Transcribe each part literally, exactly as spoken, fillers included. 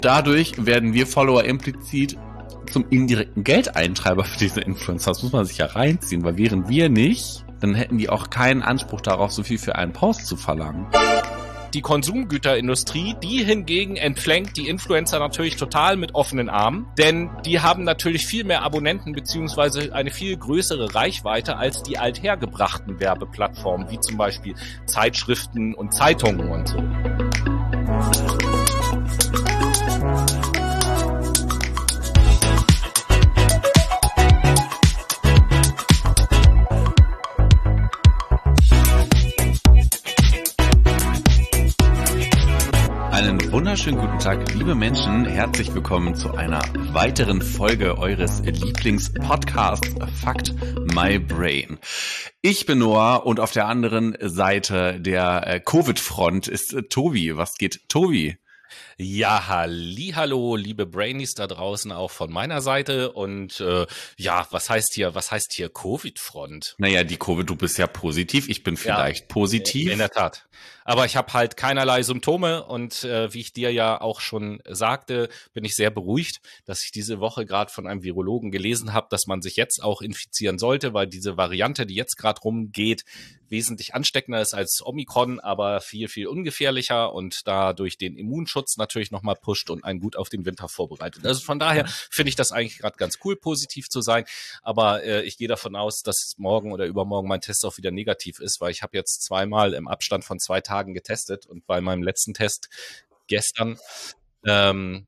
Dadurch werden wir Follower implizit zum indirekten Geldeintreiber für diese Influencer. Das muss man sich ja reinziehen, weil wären wir nicht, dann hätten die auch keinen Anspruch darauf, so viel für einen Post zu verlangen. Die Konsumgüterindustrie, die hingegen empfängt die Influencer natürlich total mit offenen Armen, denn die haben natürlich viel mehr Abonnenten beziehungsweise eine viel größere Reichweite als die althergebrachten Werbeplattformen, wie zum Beispiel Zeitschriften und Zeitungen und so. Einen wunderschönen guten Tag, liebe Menschen. Herzlich willkommen zu einer weiteren Folge eures Lieblingspodcasts Fakt My Brain. Ich bin Noah und auf der anderen Seite der äh, Covid-Front ist äh, Tobi. Was geht, Tobi? Ja, hallihallo, liebe Brainies da draußen auch von meiner Seite und äh, ja, was heißt hier, was heißt hier Covid-Front? Naja, die Covid, du bist ja positiv, ich bin vielleicht ja, positiv. In der Tat. Aber ich habe halt keinerlei Symptome und äh, wie ich dir ja auch schon sagte, bin ich sehr beruhigt, dass ich diese Woche gerade von einem Virologen gelesen habe, dass man sich jetzt auch infizieren sollte, weil diese Variante, die jetzt gerade rumgeht, wesentlich ansteckender ist als Omikron, aber viel, viel ungefährlicher und dadurch den Immunschutz natürlich nochmal pusht und einen gut auf den Winter vorbereitet. Also von daher finde ich das eigentlich gerade ganz cool, positiv zu sein, aber äh, ich gehe davon aus, dass morgen oder übermorgen mein Test auch wieder negativ ist, weil ich habe jetzt zweimal im Abstand von zwei Tagen getestet und bei meinem letzten Test gestern ähm,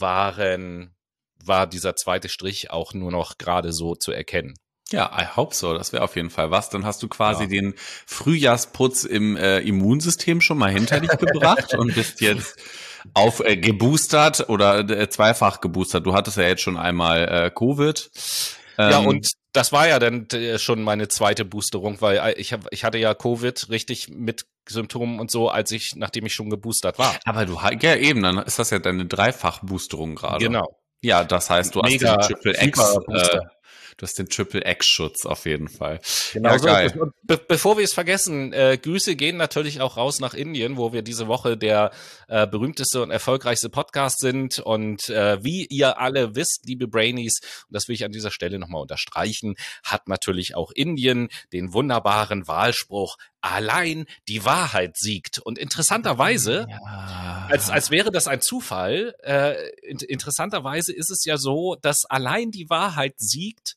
waren, war dieser zweite Strich auch nur noch gerade so zu erkennen. Ja, I hope so. Das wäre auf jeden Fall was. Dann hast du quasi ja. den Frühjahrsputz im äh, Immunsystem schon mal hinter dich gebracht und bist jetzt auf äh, geboostert oder äh, zweifach geboostert. Du hattest ja jetzt schon einmal äh, Covid. Ähm, ja, und das war ja dann äh, schon meine zweite Boosterung, weil ich hab, ich hatte ja Covid richtig mit Symptomen und so, als ich, nachdem ich schon geboostert war. Aber du, ja eben, dann ist das ja deine Dreifach-Boosterung gerade. Genau. Ja, das heißt, du Mega, hast den Triple X äh, Du hast den Triple-X-Schutz auf jeden Fall. Genau ja, so. Geil. Und be- bevor wir es vergessen, äh, Grüße gehen natürlich auch raus nach Indien, wo wir diese Woche der äh, berühmteste und erfolgreichste Podcast sind. Und äh, wie ihr alle wisst, liebe Brainies, und das will ich an dieser Stelle nochmal unterstreichen, hat natürlich auch Indien den wunderbaren Wahlspruch, allein die Wahrheit siegt. Und interessanterweise, ja. als, als wäre das ein Zufall, äh, in, interessanterweise ist es ja so, dass allein die Wahrheit siegt,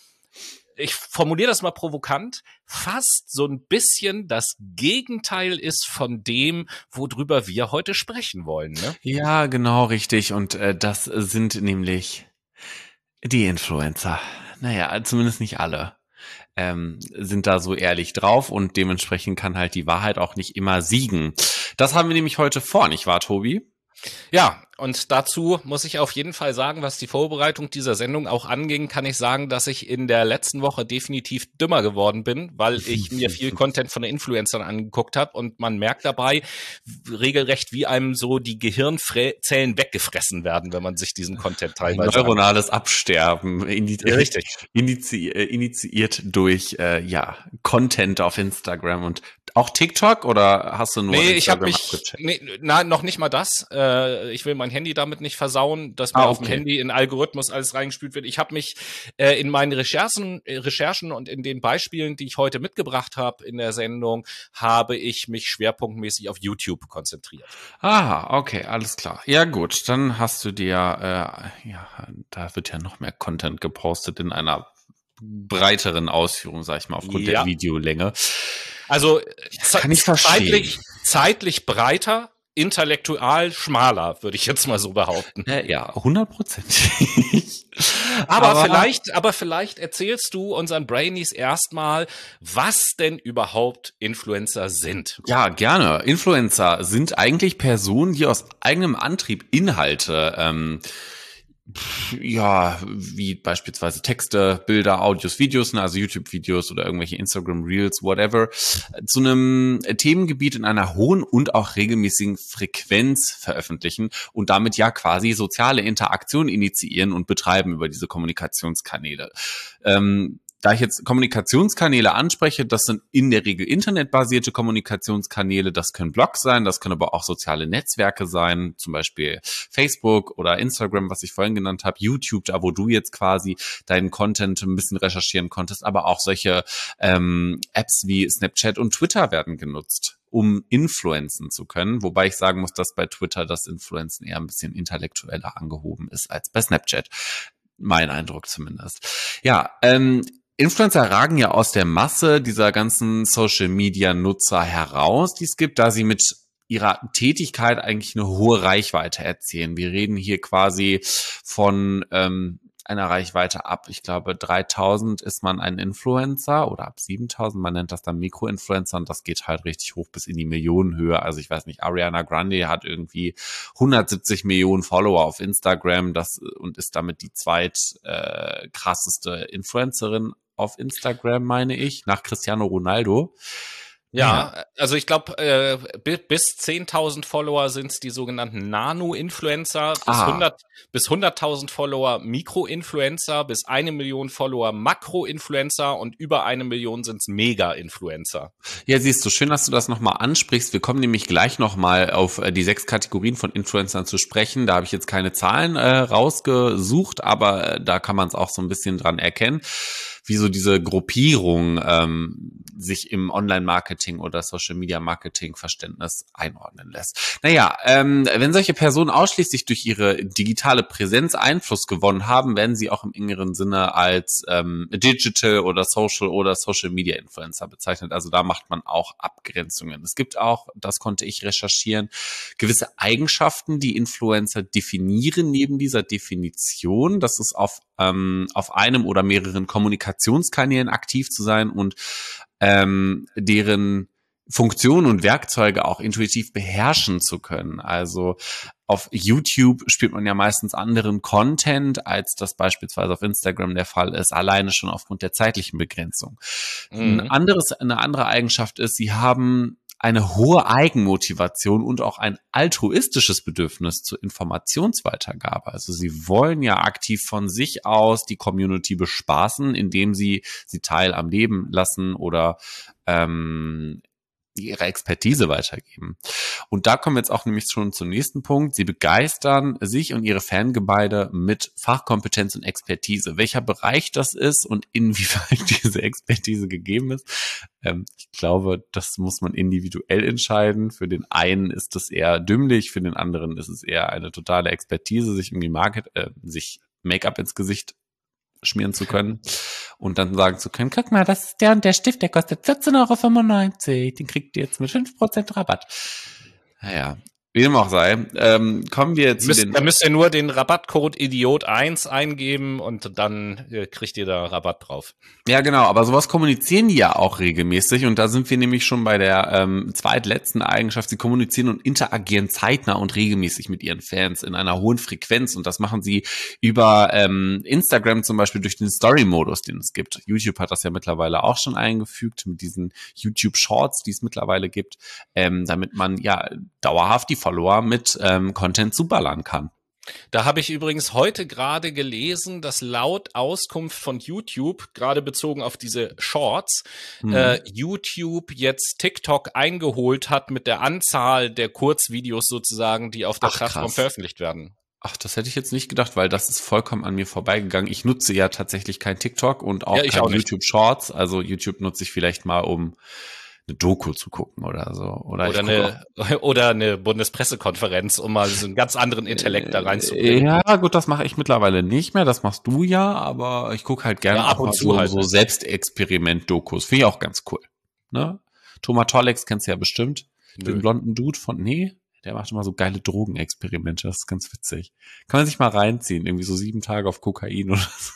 ich formuliere das mal provokant, fast so ein bisschen das Gegenteil ist von dem, worüber wir heute sprechen wollen. Ne? Ja, genau, richtig. Und äh, das sind nämlich die Influencer. Naja, zumindest nicht alle. Ähm, sind da so ehrlich drauf und dementsprechend kann halt die Wahrheit auch nicht immer siegen. Das haben wir nämlich heute vor, nicht wahr, Tobi? Ja, und dazu muss ich auf jeden Fall sagen, was die Vorbereitung dieser Sendung auch anging, kann ich sagen, dass ich in der letzten Woche definitiv dümmer geworden bin, weil ich mir viel Content von den Influencern angeguckt habe und man merkt dabei regelrecht, wie einem so die Gehirnzellen weggefressen werden, wenn man sich diesen Content teilweise Neuronales Absterben, inizi- ja, richtig. Inizi- initiiert durch äh, ja Content auf Instagram und auch TikTok oder hast du nur nee, Instagram ich habe mich nee, na, noch nicht mal das. Äh, ich will mein Handy damit nicht versauen, dass mir ah, okay. auf dem Handy in Algorithmus alles reingespült wird. Ich habe mich äh, in meinen Recherchen, äh, Recherchen und in den Beispielen, die ich heute mitgebracht habe in der Sendung, habe ich mich schwerpunktmäßig auf YouTube konzentriert. Ah, okay, alles klar. Ja gut, dann hast du dir, äh, ja, da wird ja noch mehr Content gepostet in einer breiteren Ausführung, sag ich mal, aufgrund ja. der Videolänge. Also das kann ich zeitlich, zeitlich breiter, intellektual schmaler, würde ich jetzt mal so behaupten. Äh, ja, hundertprozentig. aber, aber vielleicht, aber vielleicht erzählst du unseren Brainies erstmal, was denn überhaupt Influencer sind. Ja, gerne. Influencer sind eigentlich Personen, die aus eigenem Antrieb Inhalte ähm, ja, wie beispielsweise Texte, Bilder, Audios, Videos, also YouTube-Videos oder irgendwelche Instagram-Reels, whatever, zu einem Themengebiet in einer hohen und auch regelmäßigen Frequenz veröffentlichen und damit ja quasi soziale Interaktion initiieren und betreiben über diese Kommunikationskanäle. Ähm, da ich jetzt Kommunikationskanäle anspreche, das sind in der Regel internetbasierte Kommunikationskanäle, das können Blogs sein, das können aber auch soziale Netzwerke sein, zum Beispiel Facebook oder Instagram, was ich vorhin genannt habe, YouTube, da wo du jetzt quasi deinen Content ein bisschen recherchieren konntest, aber auch solche ähm, Apps wie Snapchat und Twitter werden genutzt, um influenzen zu können, wobei ich sagen muss, dass bei Twitter das Influenzen eher ein bisschen intellektueller angehoben ist als bei Snapchat. Mein Eindruck zumindest. Ja, ähm, Influencer ragen ja aus der Masse dieser ganzen Social-Media-Nutzer heraus, die es gibt, da sie mit ihrer Tätigkeit eigentlich eine hohe Reichweite erzielen. Wir reden hier quasi von ähm, einer Reichweite ab, ich glaube dreitausend ist man ein Influencer oder ab siebentausend, man nennt das dann Mikroinfluencer und das geht halt richtig hoch bis in die Millionenhöhe. Also ich weiß nicht, Ariana Grande hat irgendwie hundertsiebzig Millionen Follower auf Instagram das und ist damit die zweit äh, krasseste Influencerin auf Instagram, meine ich, nach Cristiano Ronaldo. Ja, ja, also ich glaube, äh, bis zehntausend Follower sind es die sogenannten Nano-Influencer, bis, Ah. hundert, bis hunderttausend Follower Mikro-Influencer, bis eine Million Follower Makro-Influencer und über eine Million sind es Mega-Influencer. Ja, siehst du, schön, dass du das nochmal ansprichst. Wir kommen nämlich gleich nochmal auf die sechs Kategorien von Influencern zu sprechen. Da habe ich jetzt keine Zahlen äh, rausgesucht, aber äh, da kann man es auch so ein bisschen dran erkennen, wie so diese Gruppierung ähm, sich im Online-Marketing oder Social-Media-Marketing-Verständnis einordnen lässt. Naja, ähm, wenn solche Personen ausschließlich durch ihre digitale Präsenz Einfluss gewonnen haben, werden sie auch im engeren Sinne als ähm, Digital oder Social oder Social-Media-Influencer bezeichnet. Also da macht man auch Abgrenzungen. Es gibt auch, das konnte ich recherchieren, gewisse Eigenschaften, die Influencer definieren neben dieser Definition. Das ist auf, ähm, auf einem oder mehreren Kommunikationskanälen aktiv zu sein und ähm, deren Funktionen und Werkzeuge auch intuitiv beherrschen zu können. Also auf YouTube spielt man ja meistens anderen Content, als das beispielsweise auf Instagram der Fall ist, alleine schon aufgrund der zeitlichen Begrenzung. Mhm. Ein anderes, eine andere Eigenschaft ist, sie haben eine hohe Eigenmotivation und auch ein altruistisches Bedürfnis zur Informationsweitergabe. Also sie wollen ja aktiv von sich aus die Community bespaßen, indem sie sie teil am Leben lassen oder ähm, ihre Expertise weitergeben. Und da kommen wir jetzt auch nämlich schon zum nächsten Punkt. Sie begeistern sich und ihre Fangemeinde mit Fachkompetenz und Expertise. Welcher Bereich das ist und inwieweit diese Expertise gegeben ist, ähm, ich glaube, das muss man individuell entscheiden. Für den einen ist das eher dümmlich, für den anderen ist es eher eine totale Expertise, sich irgendwie Market, äh, sich Make-up ins Gesicht schmieren zu können und dann sagen zu können, guck mal, das ist der und der Stift, der kostet vierzehn Euro fünfundneunzig, den kriegt ihr jetzt mit fünf Prozent Rabatt. Naja, wie dem auch sei, ähm, kommen wir zu müsst, den... Da müsst ihr nur den Rabattcode Idiot eins eingeben und dann äh, kriegt ihr da Rabatt drauf. Ja, genau, aber sowas kommunizieren die ja auch regelmäßig und da sind wir nämlich schon bei der ähm, zweitletzten Eigenschaft. Sie kommunizieren und interagieren zeitnah und regelmäßig mit ihren Fans in einer hohen Frequenz und das machen sie über ähm, Instagram zum Beispiel durch den Story-Modus, den es gibt. YouTube hat das ja mittlerweile auch schon eingefügt mit diesen YouTube-Shorts, die es mittlerweile gibt, ähm, damit man ja dauerhaft die Follower mit ähm, Content zuballern kann. Da habe ich übrigens heute gerade gelesen, dass laut Auskunft von YouTube, gerade bezogen auf diese Shorts, hm. äh, YouTube jetzt TikTok eingeholt hat mit der Anzahl der Kurzvideos sozusagen, die auf der Ach, Plattform krass. veröffentlicht werden. Ach, das hätte ich jetzt nicht gedacht, weil das ist vollkommen an mir vorbeigegangen. Ich nutze ja tatsächlich kein TikTok und auch ja, kein auch YouTube Shorts. Also YouTube nutze ich vielleicht mal, um eine Doku zu gucken oder so. Oder, oder, eine, oder eine Bundespressekonferenz, um mal so einen ganz anderen Intellekt da reinzubringen. Ja, gut, das mache ich mittlerweile nicht mehr. Das machst du ja, aber ich gucke halt gerne ja, ab und zu so, halt, so ne? Selbstexperiment-Dokus. Finde ich auch ganz cool. Ne? Thomas Tollex kennst du ja bestimmt. Nö. Den blonden Dude von, nee, der macht immer so geile Drogenexperimente. Das ist ganz witzig. Kann man sich mal reinziehen. Irgendwie so sieben Tage auf Kokain oder so.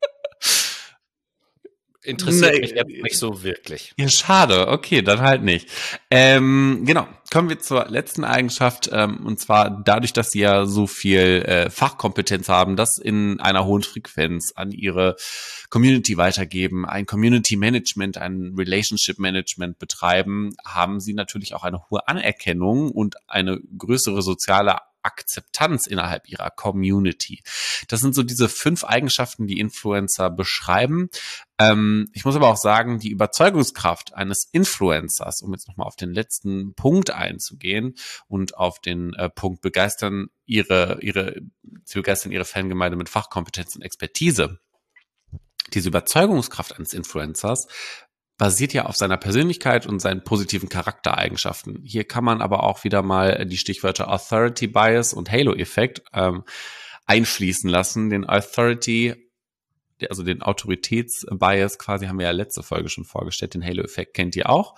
Interessiert nee, mich jetzt nicht so wirklich. Ja, schade. Okay, dann halt nicht. Ähm, genau. Kommen wir zur letzten Eigenschaft, ähm, und zwar dadurch, dass sie ja so viel äh, Fachkompetenz haben, das in einer hohen Frequenz an ihre Community weitergeben, ein Community Management, ein Relationship Management betreiben, haben sie natürlich auch eine hohe Anerkennung und eine größere soziale Akzeptanz innerhalb ihrer Community. Das sind so diese fünf Eigenschaften, die Influencer beschreiben. Ähm, ich muss aber auch sagen, die Überzeugungskraft eines Influencers, um jetzt nochmal auf den letzten Punkt einzugehen und auf den äh, Punkt begeistern ihre, ihre, sie begeistern ihre Fangemeinde mit Fachkompetenz und Expertise. Diese Überzeugungskraft eines Influencers basiert ja auf seiner Persönlichkeit und seinen positiven Charaktereigenschaften. Hier kann man aber auch wieder mal die Stichwörter Authority Bias und Halo-Effekt ähm, einfließen lassen. Den Authority, also den Autoritätsbias quasi, haben wir ja letzte Folge schon vorgestellt. Den Halo-Effekt kennt ihr auch.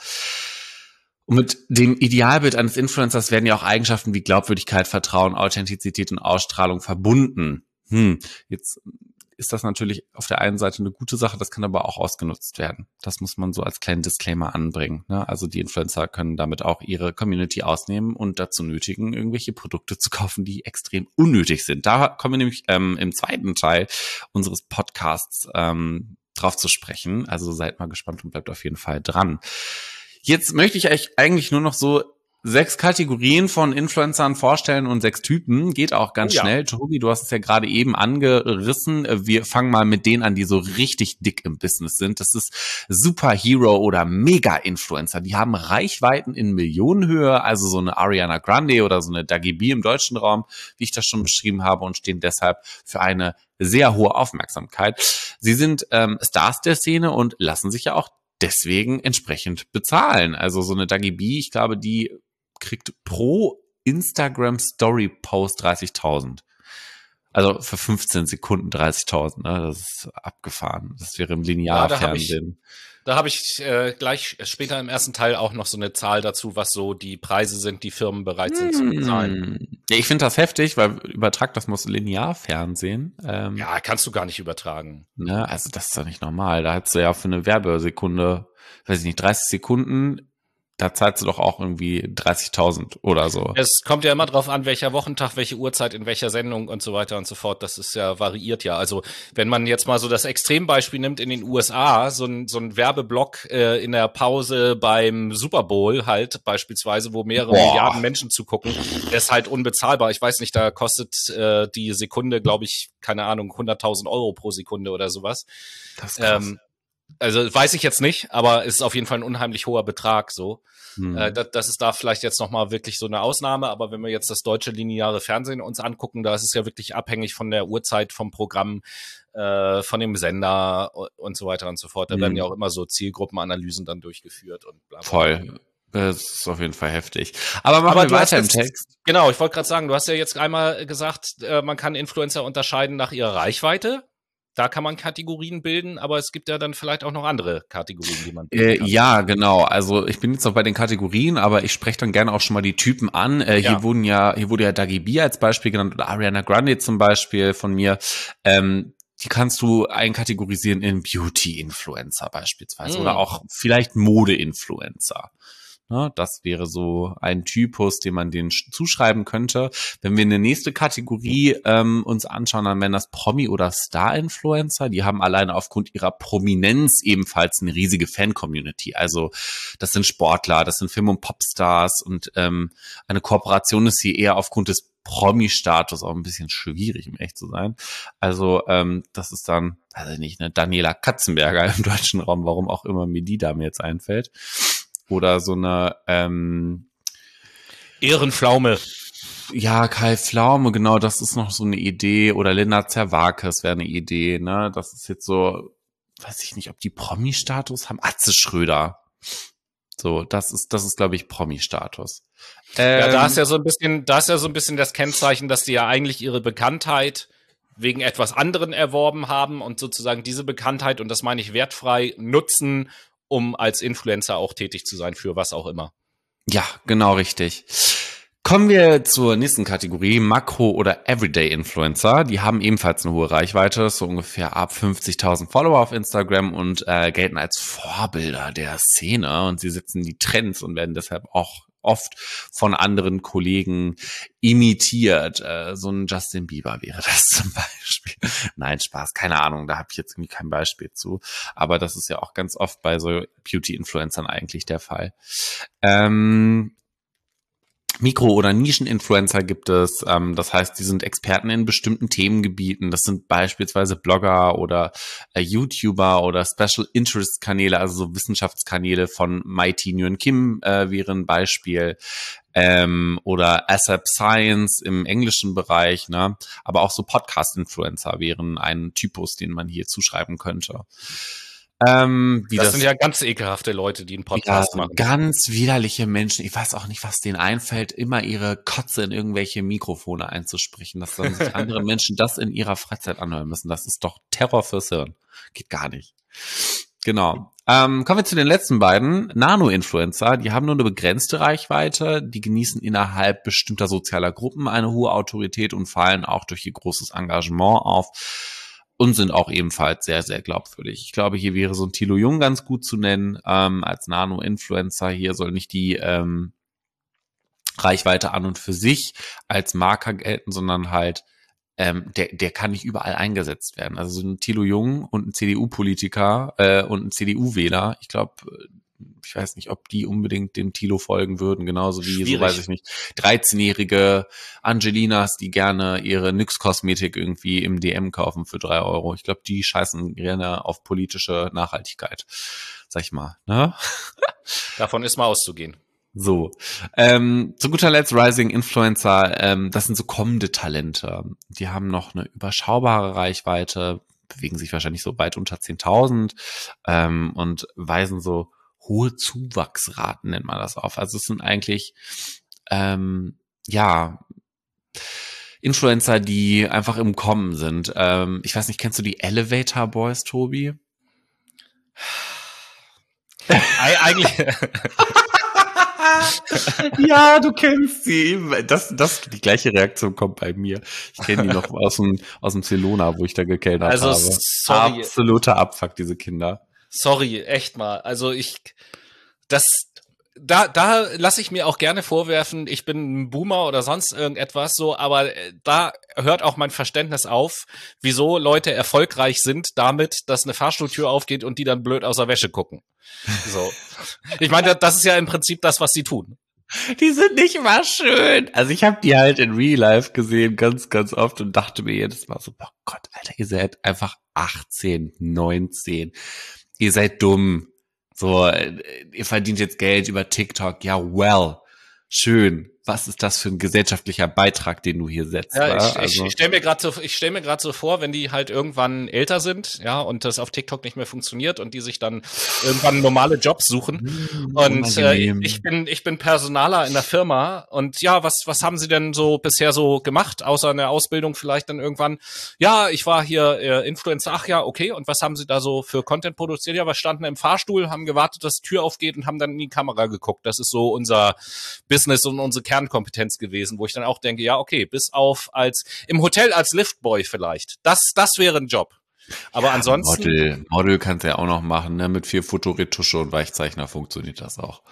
Und mit dem Idealbild eines Influencers werden ja auch Eigenschaften wie Glaubwürdigkeit, Vertrauen, Authentizität und Ausstrahlung verbunden. Hm, jetzt ist das natürlich auf der einen Seite eine gute Sache, das kann aber auch ausgenutzt werden. Das muss man so als kleinen Disclaimer anbringen, ne? Also die Influencer können damit auch ihre Community ausnehmen und dazu nötigen, irgendwelche Produkte zu kaufen, die extrem unnötig sind. Da kommen wir nämlich ähm, im zweiten Teil unseres Podcasts ähm, drauf zu sprechen. Also seid mal gespannt und bleibt auf jeden Fall dran. Jetzt möchte ich euch eigentlich nur noch so sechs Kategorien von Influencern vorstellen und sechs Typen. Geht auch ganz oh ja. schnell. Tobi, du hast es ja gerade eben angerissen. Wir fangen mal mit denen an, die so richtig dick im Business sind. Das ist Superhero oder Mega-Influencer. Die haben Reichweiten in Millionenhöhe, also so eine Ariana Grande oder so eine Dagi B im deutschen Raum, wie ich das schon beschrieben habe, und stehen deshalb für eine sehr hohe Aufmerksamkeit. Sie sind ähm, Stars der Szene und lassen sich ja auch deswegen entsprechend bezahlen. Also so eine Dagi B, ich glaube, die kriegt pro Instagram-Story-Post dreißigtausend. Also für fünfzehn Sekunden dreißigtausend. Ne? Das ist abgefahren. Das wäre im Linearfernsehen. Da habe ich, da hab ich äh, gleich später im ersten Teil auch noch so eine Zahl dazu, was so die Preise sind, die Firmen bereit sind zu bezahlen. Ja, ich finde das heftig, weil übertragt das muss Linearfernsehen. Ähm, ja, kannst du gar nicht übertragen. Ne? Also das ist doch nicht normal. Da hättest du ja für eine Werbesekunde, weiß ich nicht, dreißig Sekunden, da zahlst du doch auch irgendwie dreißigtausend oder so. Es kommt ja immer drauf an, welcher Wochentag, welche Uhrzeit, in welcher Sendung und so weiter und so fort. Das ist ja variiert ja. Also wenn man jetzt mal so das Extrembeispiel nimmt in den U S A, so ein, so ein Werbeblock äh, in der Pause beim Super Bowl halt beispielsweise, wo mehrere Boah. Milliarden Menschen zugucken, der ist halt unbezahlbar. Ich weiß nicht, da kostet äh, die Sekunde, glaube ich, keine Ahnung, hunderttausend Euro pro Sekunde oder sowas. Das ist krass. Ähm, Also weiß ich jetzt nicht, aber es ist auf jeden Fall ein unheimlich hoher Betrag so. Hm. Äh, das, das ist da vielleicht jetzt nochmal wirklich so eine Ausnahme, aber wenn wir jetzt das deutsche lineare Fernsehen uns angucken, da ist es ja wirklich abhängig von der Uhrzeit, vom Programm, äh, von dem Sender und so weiter und so fort. Da hm. werden ja auch immer so Zielgruppenanalysen dann durchgeführt und bla bla. Voll. Das ist auf jeden Fall heftig. Aber machen aber wir weiter im Text. Genau, ich wollte gerade sagen, du hast ja jetzt einmal gesagt, äh, man kann Influencer unterscheiden nach ihrer Reichweite. Da kann man Kategorien bilden, aber es gibt ja dann vielleicht auch noch andere Kategorien, die man bilden kann. Äh, ja, genau. Also ich bin jetzt noch bei den Kategorien, aber ich spreche dann gerne auch schon mal die Typen an. Äh, ja. Hier wurden ja, hier wurde ja Dagi B als Beispiel genannt oder Ariana Grande zum Beispiel von mir. Ähm, die kannst du einkategorisieren in Beauty-Influencer beispielsweise mm. oder auch vielleicht Mode-Influencer. Das wäre so ein Typus, den man denen zuschreiben könnte. Wenn wir eine nächste Kategorie ähm, uns anschauen, dann wären das Promi- oder Star-Influencer. Die haben alleine aufgrund ihrer Prominenz ebenfalls eine riesige Fan-Community. Also das sind Sportler, das sind Film- und Popstars und ähm, eine Kooperation ist hier eher aufgrund des Promi-Status auch ein bisschen schwierig, um echt zu sein. Also ähm, das ist dann, weiß ich nicht, eine Daniela Katzenberger im deutschen Raum, warum auch immer mir die Dame jetzt einfällt. Oder so eine ähm, Ehrenpflaume. Ja, Kai Pflaume, genau, das ist noch so eine Idee. Oder Linda Zerwakis wäre eine Idee, ne? Das ist jetzt so, weiß ich nicht, ob die Promi-Status haben. Atze Schröder. So, das ist, das ist, glaube ich, Promi-Status. Ähm, ja, da ist ja so ein bisschen, da ist ja so ein bisschen das Kennzeichen, dass die ja eigentlich ihre Bekanntheit wegen etwas anderen erworben haben und sozusagen diese Bekanntheit, und das meine ich wertfrei, nutzen, um als Influencer auch tätig zu sein, für was auch immer. Ja, genau richtig. Kommen wir zur nächsten Kategorie, Makro- oder Everyday-Influencer. Die haben ebenfalls eine hohe Reichweite, so ungefähr ab fünfzigtausend Follower auf Instagram und äh, gelten als Vorbilder der Szene. Und sie setzen die Trends und werden deshalb auch oft von anderen Kollegen imitiert. Äh, so ein Justin Bieber wäre das zum Beispiel. Nein, Spaß, keine Ahnung, da habe ich jetzt irgendwie kein Beispiel zu. Aber das ist ja auch ganz oft bei so Beauty-Influencern eigentlich der Fall. Ähm, Mikro- oder Nischen-Influencer gibt es. Ähm, das heißt, die sind Experten in bestimmten Themengebieten. Das sind beispielsweise Blogger oder äh, YouTuber oder Special Interest-Kanäle, also so Wissenschaftskanäle von Mighty Nguyen Kim äh, wäre ein Beispiel. Ähm, oder A S A P Science im englischen Bereich, ne? Aber auch so Podcast-Influencer wären ein Typus, den man hier zuschreiben könnte. Ähm, wie Das, das sind ja ganz ekelhafte Leute, die einen Podcast ja, machen. ganz widerliche Menschen. Ich weiß auch nicht, was denen einfällt, immer ihre Kotze in irgendwelche Mikrofone einzusprechen, dass dann sich andere Menschen das in ihrer Freizeit anhören müssen. Das ist doch Terror fürs Hirn. Geht gar nicht. Genau. Ähm, kommen wir zu den letzten beiden. Nano-Influencer, die haben nur eine begrenzte Reichweite, die genießen innerhalb bestimmter sozialer Gruppen eine hohe Autorität und fallen auch durch ihr großes Engagement auf. Und sind auch ebenfalls sehr, sehr glaubwürdig. Ich glaube, hier wäre so ein Thilo Jung ganz gut zu nennen, ähm, als Nano-Influencer. Hier soll nicht die ähm, Reichweite an und für sich als Marker gelten, sondern halt, ähm, der, der kann nicht überall eingesetzt werden. Also so ein Thilo Jung und ein C D U-Politiker äh, und ein C D U-Wähler, ich glaube, ich weiß nicht, ob die unbedingt dem Thilo folgen würden, genauso wie, Schwierig. so weiß ich nicht, dreizehnjährige Angelinas, die gerne ihre Nyx-Kosmetik irgendwie im D M kaufen für drei Euro. Ich glaube, die scheißen gerne auf politische Nachhaltigkeit, sag ich mal. Ne? Davon ist mal auszugehen. So, ähm, zu guter Letzt Rising Influencer, ähm, das sind so kommende Talente. Die haben noch eine überschaubare Reichweite, bewegen sich wahrscheinlich so weit unter zehntausend ähm, und weisen so hohe Zuwachsraten, nennt man das auf. Also es sind eigentlich, ähm, ja, Influencer, die einfach im Kommen sind. Ähm, ich weiß nicht, kennst du die Elevator Boys, Tobi? Eig eigentlich... Ja, du kennst sie. Das, das, die gleiche Reaktion kommt bei mir. Ich kenne die noch aus dem, aus dem Celona, wo ich da gekellnert Also, habe. sorry. Absoluter Abfuck, diese Kinder. Sorry, echt mal. Also ich, das, da, da lasse ich mir auch gerne vorwerfen, ich bin ein Boomer oder sonst irgendetwas so, aber da hört auch mein Verständnis auf, wieso Leute erfolgreich sind damit, dass eine Fahrstuhltür aufgeht und die dann blöd aus der Wäsche gucken. So. Ich meine, das ist ja im Prinzip das, was sie tun. Die sind nicht mal schön. Also ich habe die halt in Real Life gesehen, ganz, ganz oft und dachte mir jedes Mal so, oh Gott, Alter, ihr seid einfach achtzehn, neunzehn. Ihr seid dumm. So, ihr verdient jetzt Geld über TikTok. Ja, well, schön. Was ist das für ein gesellschaftlicher Beitrag, den du hier setzt? Ja, ich, also. ich, ich stelle mir gerade so, ich stell mir gerade so vor, wenn die halt irgendwann älter sind, ja, und das auf TikTok nicht mehr funktioniert und die sich dann irgendwann normale Jobs suchen. Mmh, und äh, ich bin, ich bin Personaler in der Firma und ja, was, was haben Sie denn so bisher so gemacht, außer eine Ausbildung vielleicht dann irgendwann? Ja, ich war hier äh, Influencer. Ach ja, okay. Und was haben Sie da so für Content produziert? Ja, wir standen im Fahrstuhl, haben gewartet, dass die Tür aufgeht und haben dann in die Kamera geguckt. Das ist so unser Business und unsere Kernkompetenz gewesen, wo ich dann auch denke, ja, okay, bis auf als im Hotel als Liftboy vielleicht. Das, das wäre ein Job. Aber ja, ansonsten. Model, Model kannst du ja auch noch machen, ne? Mit viel Fotoretusche und Weichzeichner funktioniert das auch.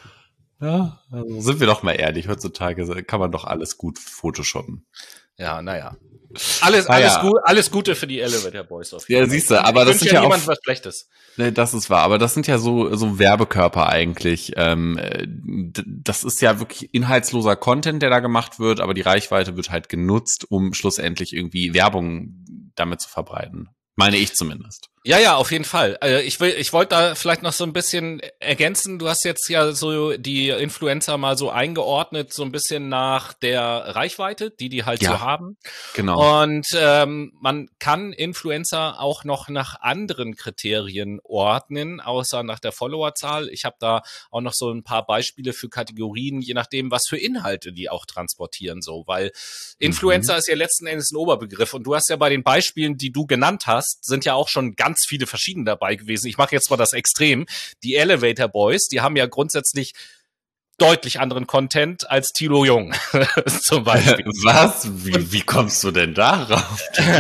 Ja, also sind wir doch mal ehrlich, heutzutage kann man doch alles gut photoshoppen. Ja, naja. Alles, ah, alles, ja. Gut, alles Gute für die Elevator Boys auf jeden Fall. Ja, siehst du, aber ich das sind ja, ja niemand was Schlechtes. Ne, das ist wahr, aber das sind ja so so Werbekörper eigentlich. Ähm, das ist ja wirklich inhaltsloser Content, der da gemacht wird, aber die Reichweite wird halt genutzt, um schlussendlich irgendwie Werbung damit zu verbreiten. Meine ich zumindest. Ja, ja, auf jeden Fall. Ich will, ich wollte da vielleicht noch so ein bisschen ergänzen. Du hast jetzt ja so die Influencer mal so eingeordnet, so ein bisschen nach der Reichweite, die die halt ja, so haben. Genau. Und ähm, man kann Influencer auch noch nach anderen Kriterien ordnen, außer nach der Followerzahl. Ich habe da auch noch so ein paar Beispiele für Kategorien, je nachdem, was für Inhalte die auch transportieren, so, weil Influencer mhm. ist ja letzten Endes ein Oberbegriff. Und du hast ja bei den Beispielen, die du genannt hast, sind ja auch schon ganz ganz viele verschiedene dabei gewesen. Ich mache jetzt mal das Extrem. Die Elevator Boys, die haben ja grundsätzlich deutlich anderen Content als Thilo Jung zum Beispiel. Was? Wie, wie kommst du denn darauf?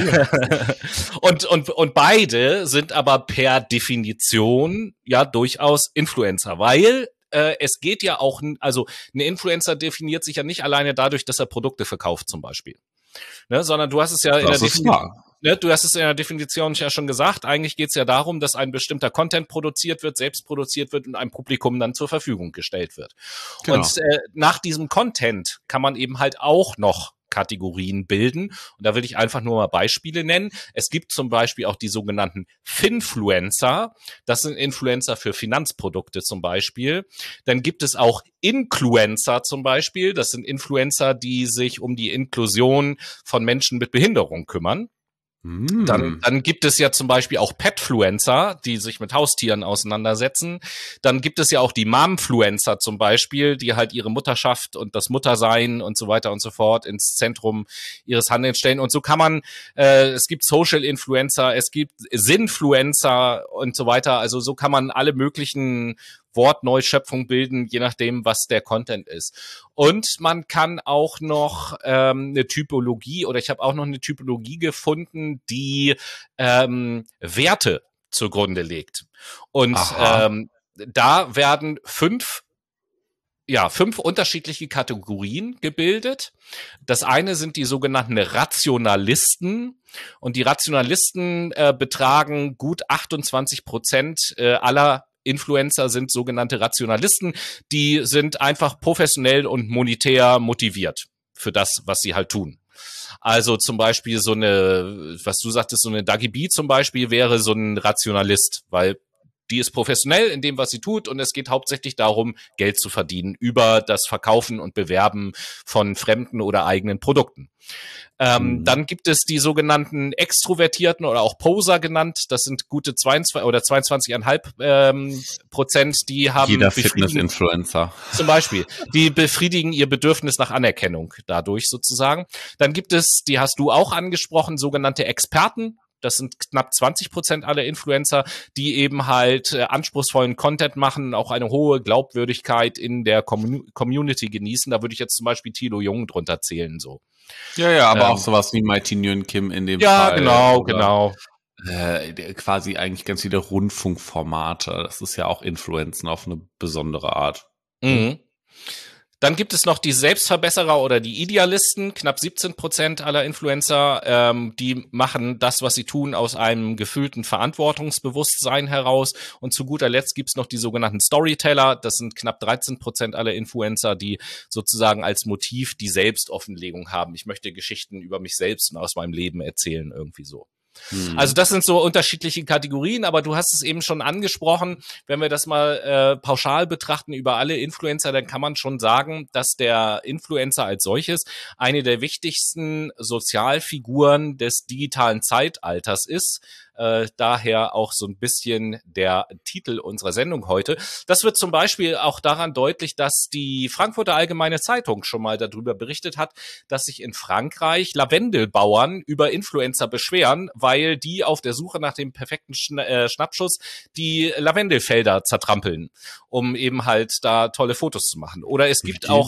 und, und, und beide sind aber per Definition ja durchaus Influencer, weil äh, es geht ja auch, also ein Influencer definiert sich ja nicht alleine dadurch, dass er Produkte verkauft zum Beispiel. Ne, sondern du hast es ja das in der Definition. ne, du hast es in der Definition ja schon gesagt, eigentlich geht es ja darum, dass ein bestimmter Content produziert wird, selbst produziert wird und einem Publikum dann zur Verfügung gestellt wird. Genau. Und äh, nach diesem Content kann man eben halt auch noch Kategorien bilden. Und da will ich einfach nur mal Beispiele nennen. Es gibt zum Beispiel auch die sogenannten Finfluencer. Das sind Influencer für Finanzprodukte zum Beispiel. Dann gibt es auch Incluencer zum Beispiel. Das sind Influencer, die sich um die Inklusion von Menschen mit Behinderung kümmern. Mm. Dann, dann gibt es ja zum Beispiel auch Petfluencer, die sich mit Haustieren auseinandersetzen. Dann gibt es ja auch die Momfluencer zum Beispiel, die halt ihre Mutterschaft und das Muttersein und so weiter und so fort ins Zentrum ihres Handelns stellen. Und so kann man, äh, es gibt Social Influencer, es gibt Sinfluencer und so weiter. Also so kann man alle möglichen Wortneuschöpfung bilden, je nachdem, was der Content ist. Und man kann auch noch ähm, eine Typologie, oder ich habe auch noch eine Typologie gefunden, die ähm, Werte zugrunde legt. Und ähm, da werden fünf ja, fünf unterschiedliche Kategorien gebildet. Das eine sind die sogenannten Rationalisten. Und die Rationalisten äh, betragen gut achtundzwanzig Prozent äh, aller Influencer sind sogenannte Rationalisten, die sind einfach professionell und monetär motiviert für das, was sie halt tun. Also zum Beispiel so eine, was du sagtest, so eine Dagi B zum Beispiel wäre so ein Rationalist, weil die ist professionell in dem, was sie tut, und es geht hauptsächlich darum, Geld zu verdienen über das Verkaufen und Bewerben von fremden oder eigenen Produkten. Ähm, mhm. Dann gibt es die sogenannten Extrovertierten oder auch Poser genannt. Das sind gute zweiundzwanzig oder zweiundzwanzig Komma fünf ähm, Prozent, die haben jeder Fitness-Influencer zum Beispiel, die befriedigen ihr Bedürfnis nach Anerkennung dadurch sozusagen. Dann gibt es, die hast du auch angesprochen, sogenannte Experten. Das sind knapp zwanzig Prozent aller Influencer, die eben halt äh, anspruchsvollen Content machen, auch eine hohe Glaubwürdigkeit in der Com- Community genießen. Da würde ich jetzt zum Beispiel Thilo Jung drunter zählen, so. Ja, ja, aber ähm, auch sowas wie Mighty Nguyen Kim in dem ja, Fall. Ja, genau, oder, genau. Äh, quasi eigentlich ganz viele Rundfunkformate. Das ist ja auch Influenzen auf eine besondere Art. Mhm. Dann gibt es noch die Selbstverbesserer oder die Idealisten, knapp siebzehn Prozent aller Influencer, ähm, die machen das, was sie tun, aus einem gefühlten Verantwortungsbewusstsein heraus. Und zu guter Letzt gibt es noch die sogenannten Storyteller, das sind knapp dreizehn Prozent aller Influencer, die sozusagen als Motiv die Selbstoffenlegung haben. Ich möchte Geschichten über mich selbst und aus meinem Leben erzählen, irgendwie so. Hm. Also das sind so unterschiedliche Kategorien, aber du hast es eben schon angesprochen, wenn wir das mal äh, pauschal betrachten über alle Influencer, dann kann man schon sagen, dass der Influencer als solches eine der wichtigsten Sozialfiguren des digitalen Zeitalters ist. Äh, daher auch so ein bisschen der Titel unserer Sendung heute. Das wird zum Beispiel auch daran deutlich, dass die Frankfurter Allgemeine Zeitung schon mal darüber berichtet hat, dass sich in Frankreich Lavendelbauern über Influencer beschweren, weil die auf der Suche nach dem perfekten Schna- äh, Schnappschuss die Lavendelfelder zertrampeln, um eben halt da tolle Fotos zu machen. Oder es gibt auch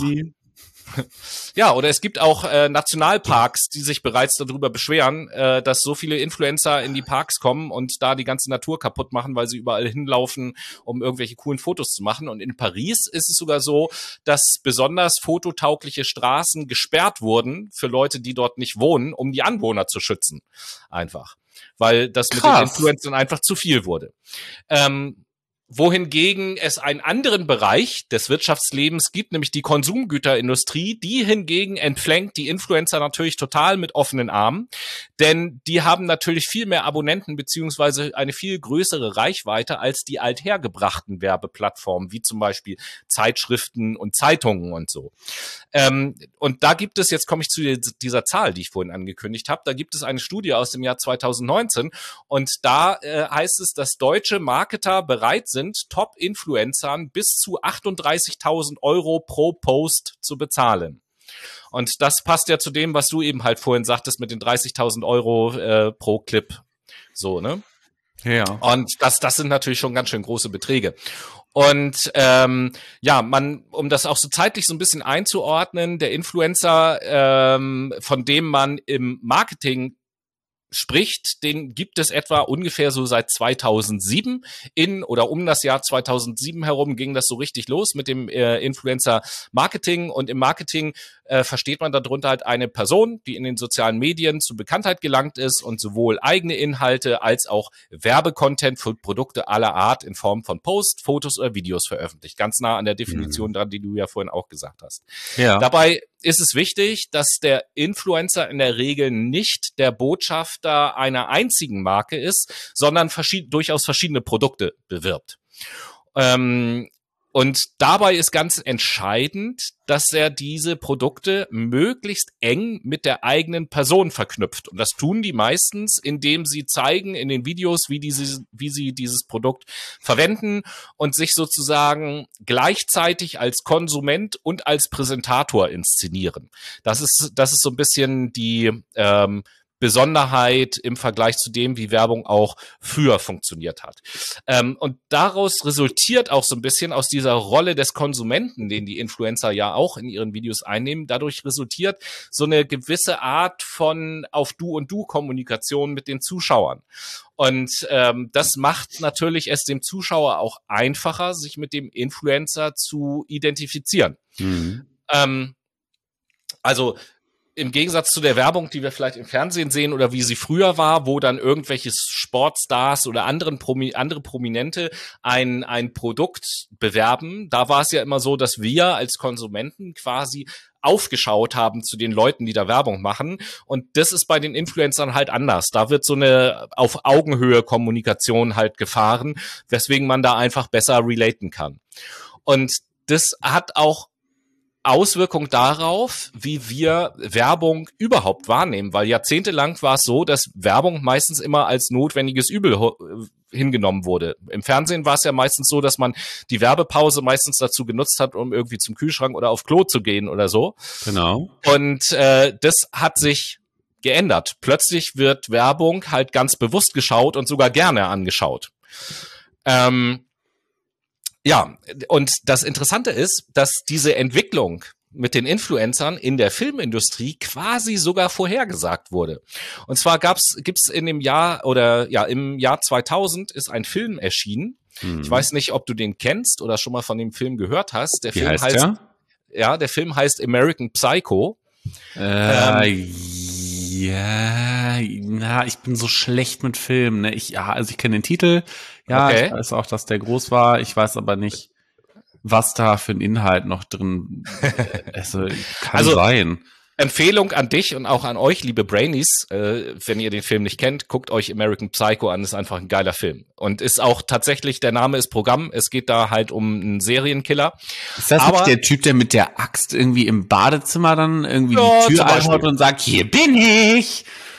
Ja, oder es gibt auch äh, Nationalparks, die sich bereits darüber beschweren, äh, dass so viele Influencer in die Parks kommen und da die ganze Natur kaputt machen, weil sie überall hinlaufen, um irgendwelche coolen Fotos zu machen. Und in Paris ist es sogar so, dass besonders fototaugliche Straßen gesperrt wurden für Leute, die dort nicht wohnen, um die Anwohner zu schützen. Einfach. Weil das Krass. mit den Influencern einfach zu viel wurde. Ähm, Wohingegen es einen anderen Bereich des Wirtschaftslebens gibt, nämlich die Konsumgüterindustrie, die hingegen entflängt die Influencer natürlich total mit offenen Armen, denn die haben natürlich viel mehr Abonnenten beziehungsweise eine viel größere Reichweite als die althergebrachten Werbeplattformen, wie zum Beispiel Zeitschriften und Zeitungen und so. Ähm, und da gibt es, jetzt komme ich zu dieser Zahl, die ich vorhin angekündigt habe, da gibt es eine Studie aus dem Jahr zweitausendneunzehn und da äh, heißt es, dass deutsche Marketer bereit sind, Top-Influencern bis zu achtunddreißigtausend Euro pro Post zu bezahlen. Und das passt ja zu dem, was du eben halt vorhin sagtest mit den dreißigtausend Euro äh, pro Clip. So, ne? Ja. Und das, das sind natürlich schon ganz schön große Beträge. Und ähm, ja, man, um das auch so zeitlich so ein bisschen einzuordnen, der Influencer, ähm, von dem man im Marketing spricht, den gibt es etwa ungefähr so seit zweitausendsieben. In oder um das Jahr zweitausendsieben herum ging das so richtig los mit dem äh, Influencer-Marketing. Und im Marketing äh, versteht man darunter halt eine Person, die in den sozialen Medien zu Bekanntheit gelangt ist und sowohl eigene Inhalte als auch Werbecontent für Produkte aller Art in Form von Posts, Fotos oder Videos veröffentlicht. Ganz nah an der Definition mhm. dran, die du ja vorhin auch gesagt hast. Ja. Dabei ist es wichtig, dass der Influencer in der Regel nicht der Botschafter einer einzigen Marke ist, sondern verschied- durchaus verschiedene Produkte bewirbt. Ähm, und dabei ist ganz entscheidend, dass er diese Produkte möglichst eng mit der eigenen Person verknüpft. Und das tun die meistens, indem sie zeigen in den Videos, wie, diese, wie sie dieses Produkt verwenden und sich sozusagen gleichzeitig als Konsument und als Präsentator inszenieren. Das ist, das ist so ein bisschen die ähm, Besonderheit im Vergleich zu dem, wie Werbung auch früher funktioniert hat. Ähm, und daraus resultiert auch so ein bisschen aus dieser Rolle des Konsumenten, den die Influencer ja auch in ihren Videos einnehmen, dadurch resultiert so eine gewisse Art von Auf-Du-und-Du-Kommunikation mit den Zuschauern. Und ähm, das macht natürlich es dem Zuschauer auch einfacher, sich mit dem Influencer zu identifizieren. Mhm. Ähm, also im Gegensatz zu der Werbung, die wir vielleicht im Fernsehen sehen oder wie sie früher war, wo dann irgendwelche Sportstars oder anderen Promi- andere Prominente ein, ein Produkt bewerben, da war es ja immer so, dass wir als Konsumenten quasi aufgeschaut haben zu den Leuten, die da Werbung machen. Und das ist bei den Influencern halt anders. Da wird so eine auf Augenhöhe Kommunikation halt gefahren, weswegen man da einfach besser relaten kann. Und das hat auch Auswirkung darauf, wie wir Werbung überhaupt wahrnehmen, weil jahrzehntelang war es so, dass Werbung meistens immer als notwendiges Übel hingenommen wurde. Im Fernsehen war es ja meistens so, dass man die Werbepause meistens dazu genutzt hat, um irgendwie zum Kühlschrank oder auf Klo zu gehen oder so. Genau. Und äh, das hat sich geändert. Plötzlich wird Werbung halt ganz bewusst geschaut und sogar gerne angeschaut. Ähm, Ja, und das Interessante ist, dass diese Entwicklung mit den Influencern in der Filmindustrie quasi sogar vorhergesagt wurde. Und zwar gab's, gibt's in dem Jahr oder ja im Jahr zweitausend ist ein Film erschienen. Mhm. Ich weiß nicht, ob du den kennst oder schon mal von dem Film gehört hast. Der Wie Film heißt, heißt der? Ja, der Film heißt American Psycho. Äh, ähm, ja, na, ich bin so schlecht mit Filmen. Ne? Ich, ja, also ich kenne den Titel. Ja, okay. Ich weiß auch, dass der groß war. Ich weiß aber nicht, was da für ein Inhalt noch drin. Also kann also, sein. Empfehlung an dich und auch an euch, liebe Brainies, äh, wenn ihr den Film nicht kennt, guckt euch American Psycho an, ist einfach ein geiler Film. Und ist auch tatsächlich, der Name ist Programm, es geht da halt um einen Serienkiller. Ist das aber, nicht der Typ, der mit der Axt irgendwie im Badezimmer dann irgendwie ja, die Tür einhaut und sagt, hier bin ich?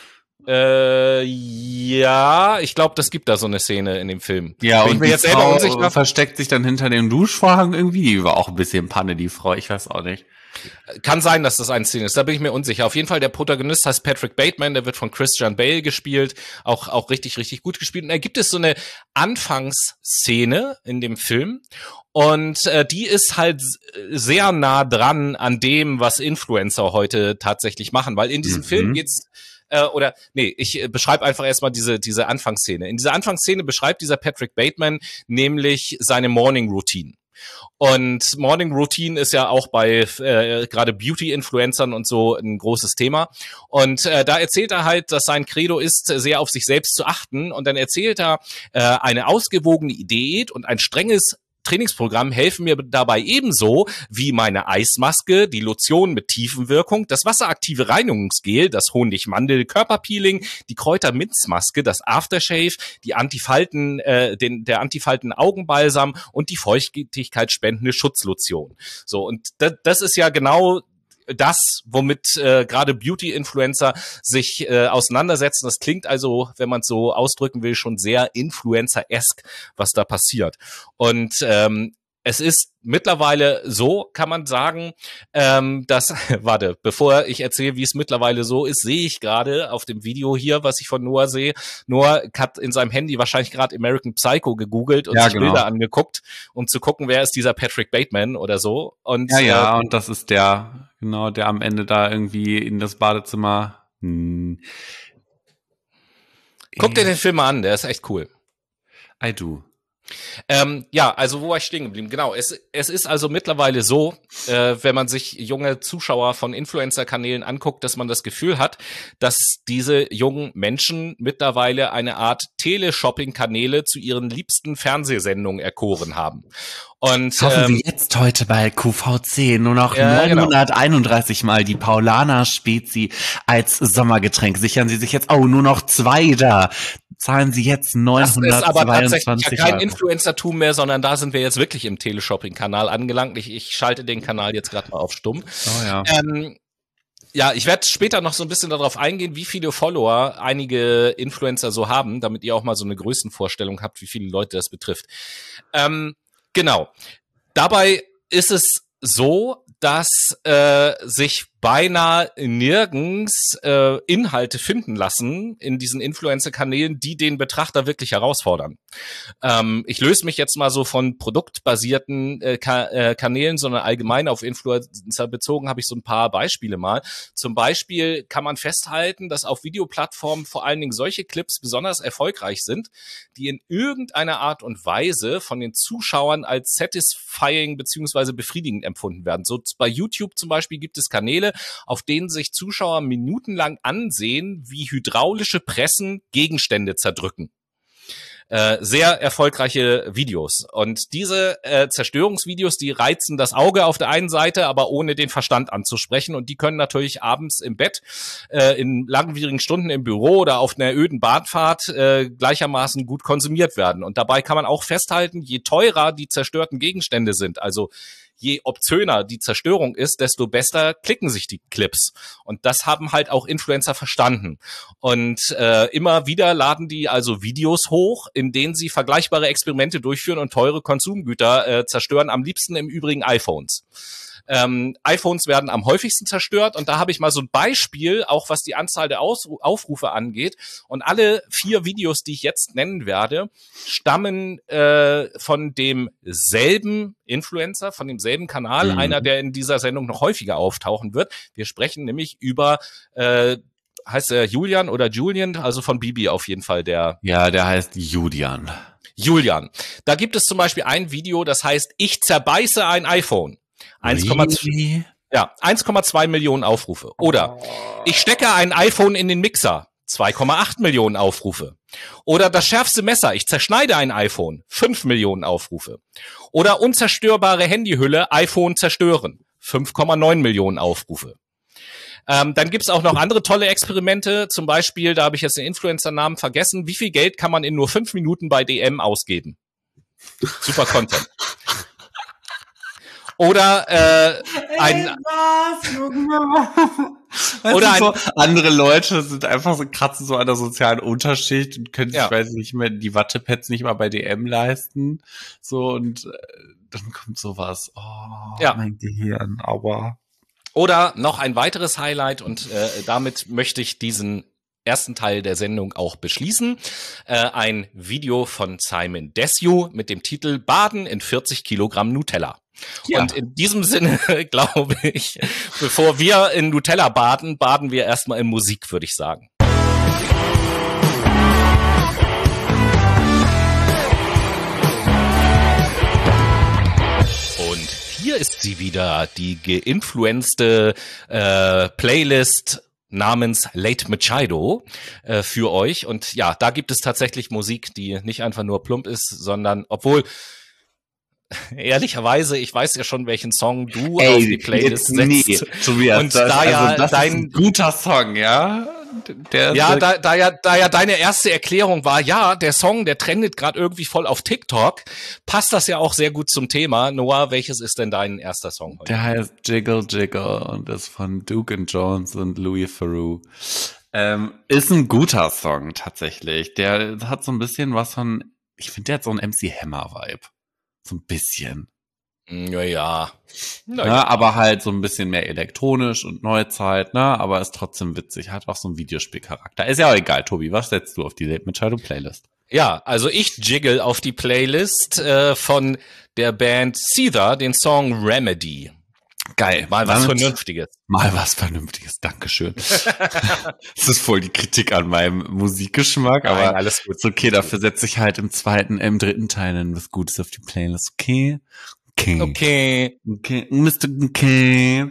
Äh, ja, ich glaube, das gibt da so eine Szene in dem Film. Ja, Bin und ich mir die jetzt selber Frau unsicher. Versteckt sich dann hinter dem Duschvorhang irgendwie. Die war auch ein bisschen Panne, die Frau, ich weiß auch nicht. Kann sein, dass das eine Szene ist, da bin ich mir unsicher. Auf jeden Fall, der Protagonist heißt Patrick Bateman, der wird von Christian Bale gespielt, auch auch richtig, richtig gut gespielt. Und da gibt es so eine Anfangsszene in dem Film und äh, die ist halt sehr nah dran an dem, was Influencer heute tatsächlich machen, weil in diesem mhm. Film geht's äh, oder nee, ich äh, beschreibe einfach erstmal diese diese Anfangsszene. In dieser Anfangsszene beschreibt dieser Patrick Bateman nämlich seine Morning Routine. Und Morning Routine ist ja auch bei äh, gerade Beauty-Influencern und so ein großes Thema. Und äh, da erzählt er halt, dass sein Credo ist, sehr auf sich selbst zu achten. Und dann erzählt er, äh, eine ausgewogene Diät und ein strenges Trainingsprogramm helfen mir dabei ebenso wie meine Eismaske, die Lotion mit Tiefenwirkung, das wasseraktive Reinigungsgel, das Honig-Mandel-Körperpeeling, die Kräuter-Minzmaske, das Aftershave, die Antifalten, äh, den, der Antifalten-Augenbalsam und die feuchtigkeitsspendende Schutzlotion. So, und das, das ist ja genau das, womit äh, gerade Beauty-Influencer sich äh, auseinandersetzen. Das klingt also, wenn man es so ausdrücken will, schon sehr Influencer-esk, was da passiert. Und ähm, es ist mittlerweile so, kann man sagen, ähm, dass, warte, bevor ich erzähle, wie es mittlerweile so ist, sehe ich gerade auf dem Video hier, was ich von Noah sehe, Noah hat in seinem Handy wahrscheinlich gerade American Psycho gegoogelt und ja, sich genau. Bilder angeguckt, um zu gucken, wer ist dieser Patrick Bateman oder so. Und, ja, ja, äh, und das ist der, genau, der am Ende da irgendwie in das Badezimmer. Hm. Guck dir den Film mal an, der ist echt cool. I do. Ähm, ja, also wo war ich stehen geblieben? Genau, es, es ist also mittlerweile so, äh, wenn man sich junge Zuschauer von Influencer-Kanälen anguckt, dass man das Gefühl hat, dass diese jungen Menschen mittlerweile eine Art Teleshopping-Kanäle zu ihren liebsten Fernsehsendungen erkoren haben. Und Kaufen ähm, Sie jetzt heute bei Q V C nur noch ja, neunhunderteinunddreißig Mal die Paulaner Spezi als Sommergetränk. Sichern Sie sich jetzt, oh, nur noch zwei da. Zahlen Sie jetzt neunhundertzweiundzwanzig Das ist aber tatsächlich ja kein Euro. Influencertum mehr, sondern da sind wir jetzt wirklich im Teleshopping-Kanal angelangt. Ich, ich schalte den Kanal jetzt gerade mal auf stumm. Oh ja. Ähm, ja, ich werde später noch so ein bisschen darauf eingehen, wie viele Follower einige Influencer so haben, damit ihr auch mal so eine Größenvorstellung habt, wie viele Leute das betrifft. Ähm, genau. Dabei ist es so, dass äh, sich beinahe nirgends äh, Inhalte finden lassen in diesen Influencer-Kanälen, die den Betrachter wirklich herausfordern. Ähm, ich löse mich jetzt mal so von produktbasierten äh, Ka- äh, Kanälen, sondern allgemein auf Influencer bezogen habe ich so ein paar Beispiele mal. Zum Beispiel kann man festhalten, dass auf Videoplattformen vor allen Dingen solche Clips besonders erfolgreich sind, die in irgendeiner Art und Weise von den Zuschauern als satisfying beziehungsweise befriedigend empfunden werden. So bei YouTube zum Beispiel gibt es Kanäle, auf denen sich Zuschauer minutenlang ansehen, wie hydraulische Pressen Gegenstände zerdrücken. Äh, sehr erfolgreiche Videos. Und diese äh, Zerstörungsvideos, die reizen das Auge auf der einen Seite, aber ohne den Verstand anzusprechen. Und die können natürlich abends im Bett, äh, in langwierigen Stunden im Büro oder auf einer öden Bahnfahrt äh, gleichermaßen gut konsumiert werden. Und dabei kann man auch festhalten, je teurer die zerstörten Gegenstände sind, also je obszöner die Zerstörung ist, desto besser klicken sich die Clips. Und das haben halt auch Influencer verstanden. Und äh, immer wieder laden die also Videos hoch, in denen sie vergleichbare Experimente durchführen und teure Konsumgüter äh, zerstören, am liebsten im Übrigen iPhones. Ähm, iPhones werden am häufigsten zerstört und da habe ich mal so ein Beispiel, auch was die Anzahl der Aus- Aufrufe angeht. Und alle vier Videos, die ich jetzt nennen werde, stammen äh, von demselben Influencer, von demselben Kanal, mhm. einer, der in dieser Sendung noch häufiger auftauchen wird. Wir sprechen nämlich über äh, heißt er Julian oder Julian, also von Bibi auf jeden Fall der. Ja, der heißt Julian. Julian. Da gibt es zum Beispiel ein Video, das heißt, ich zerbeiße ein iPhone. eins Komma zwei Ja, eins Komma zwei Millionen Aufrufe. Oder ich stecke ein iPhone in den Mixer. zwei Komma acht Millionen Aufrufe. Oder das schärfste Messer. Ich zerschneide ein iPhone. fünf Millionen Aufrufe. Oder unzerstörbare Handyhülle. iPhone zerstören. fünf Komma neun Millionen Aufrufe. Ähm, dann gibt's auch noch andere tolle Experimente. Zum Beispiel, da habe ich jetzt den Influencer-Namen vergessen. Wie viel Geld kann man in nur fünf Minuten bei D M ausgeben? Super Content. Oder äh, ein... Ey, was, Junge? Oder ein, so, andere Leute sind einfach so kratzen so an der sozialen Unterschicht und können sich, ja. weiß ich nicht mehr, die Wattepads nicht mal bei D M leisten. So, und äh, dann kommt sowas. Oh, ja. Mein Gehirn, aber... Oder noch ein weiteres Highlight und äh, damit möchte ich diesen ersten Teil der Sendung auch beschließen. Äh, ein Video von Simon Desue mit dem Titel Baden in vierzig Kilogramm Nutella. Ja. Und in diesem Sinne, glaube ich, bevor wir in Nutella baden, baden wir erstmal in Musik, würde ich sagen. Und hier ist sie wieder, die geinfluenste äh, Playlist namens Late Machado äh, für euch. Und ja, da gibt es tatsächlich Musik, die nicht einfach nur plump ist, sondern obwohl ehrlicherweise, ich weiß ja schon, welchen Song du Ey, auf die Playlist setzt. Nee, Tobias, und das, da ja also das dein ist ein guter Song, ja. Der, ja, der, da, da ja, da ja deine erste Erklärung war, ja, der Song, der trendet gerade irgendwie voll auf TikTok, passt das ja auch sehr gut zum Thema. Noah, welches ist denn dein erster Song heute? Der heißt Jiggle Jiggle und ist von Duke and Jones und Louis Theroux. Ähm, ist ein guter Song tatsächlich. Der hat so ein bisschen was von, ich finde, der hat so einen M C Hammer-Vibe. So ein bisschen. Ja, ja. Ne, aber halt so ein bisschen mehr elektronisch und Neuzeit, ne? Aber ist trotzdem witzig. Hat auch so einen Videospielcharakter. Ist ja auch egal, Tobi. Was setzt du auf die Late Machado Playlist? Ja, also ich jiggle auf die Playlist äh, von der Band Seether den Song Remedy. Geil. Mal was Damit, Vernünftiges. Mal was Vernünftiges, Dankeschön. Das ist voll die Kritik an meinem Musikgeschmack, Nein, aber alles gut. ist okay, dafür setze ich halt im zweiten, im dritten Teil dann was Gutes auf die Playlist. Okay? Okay. Okay. Okay, Mister Okay.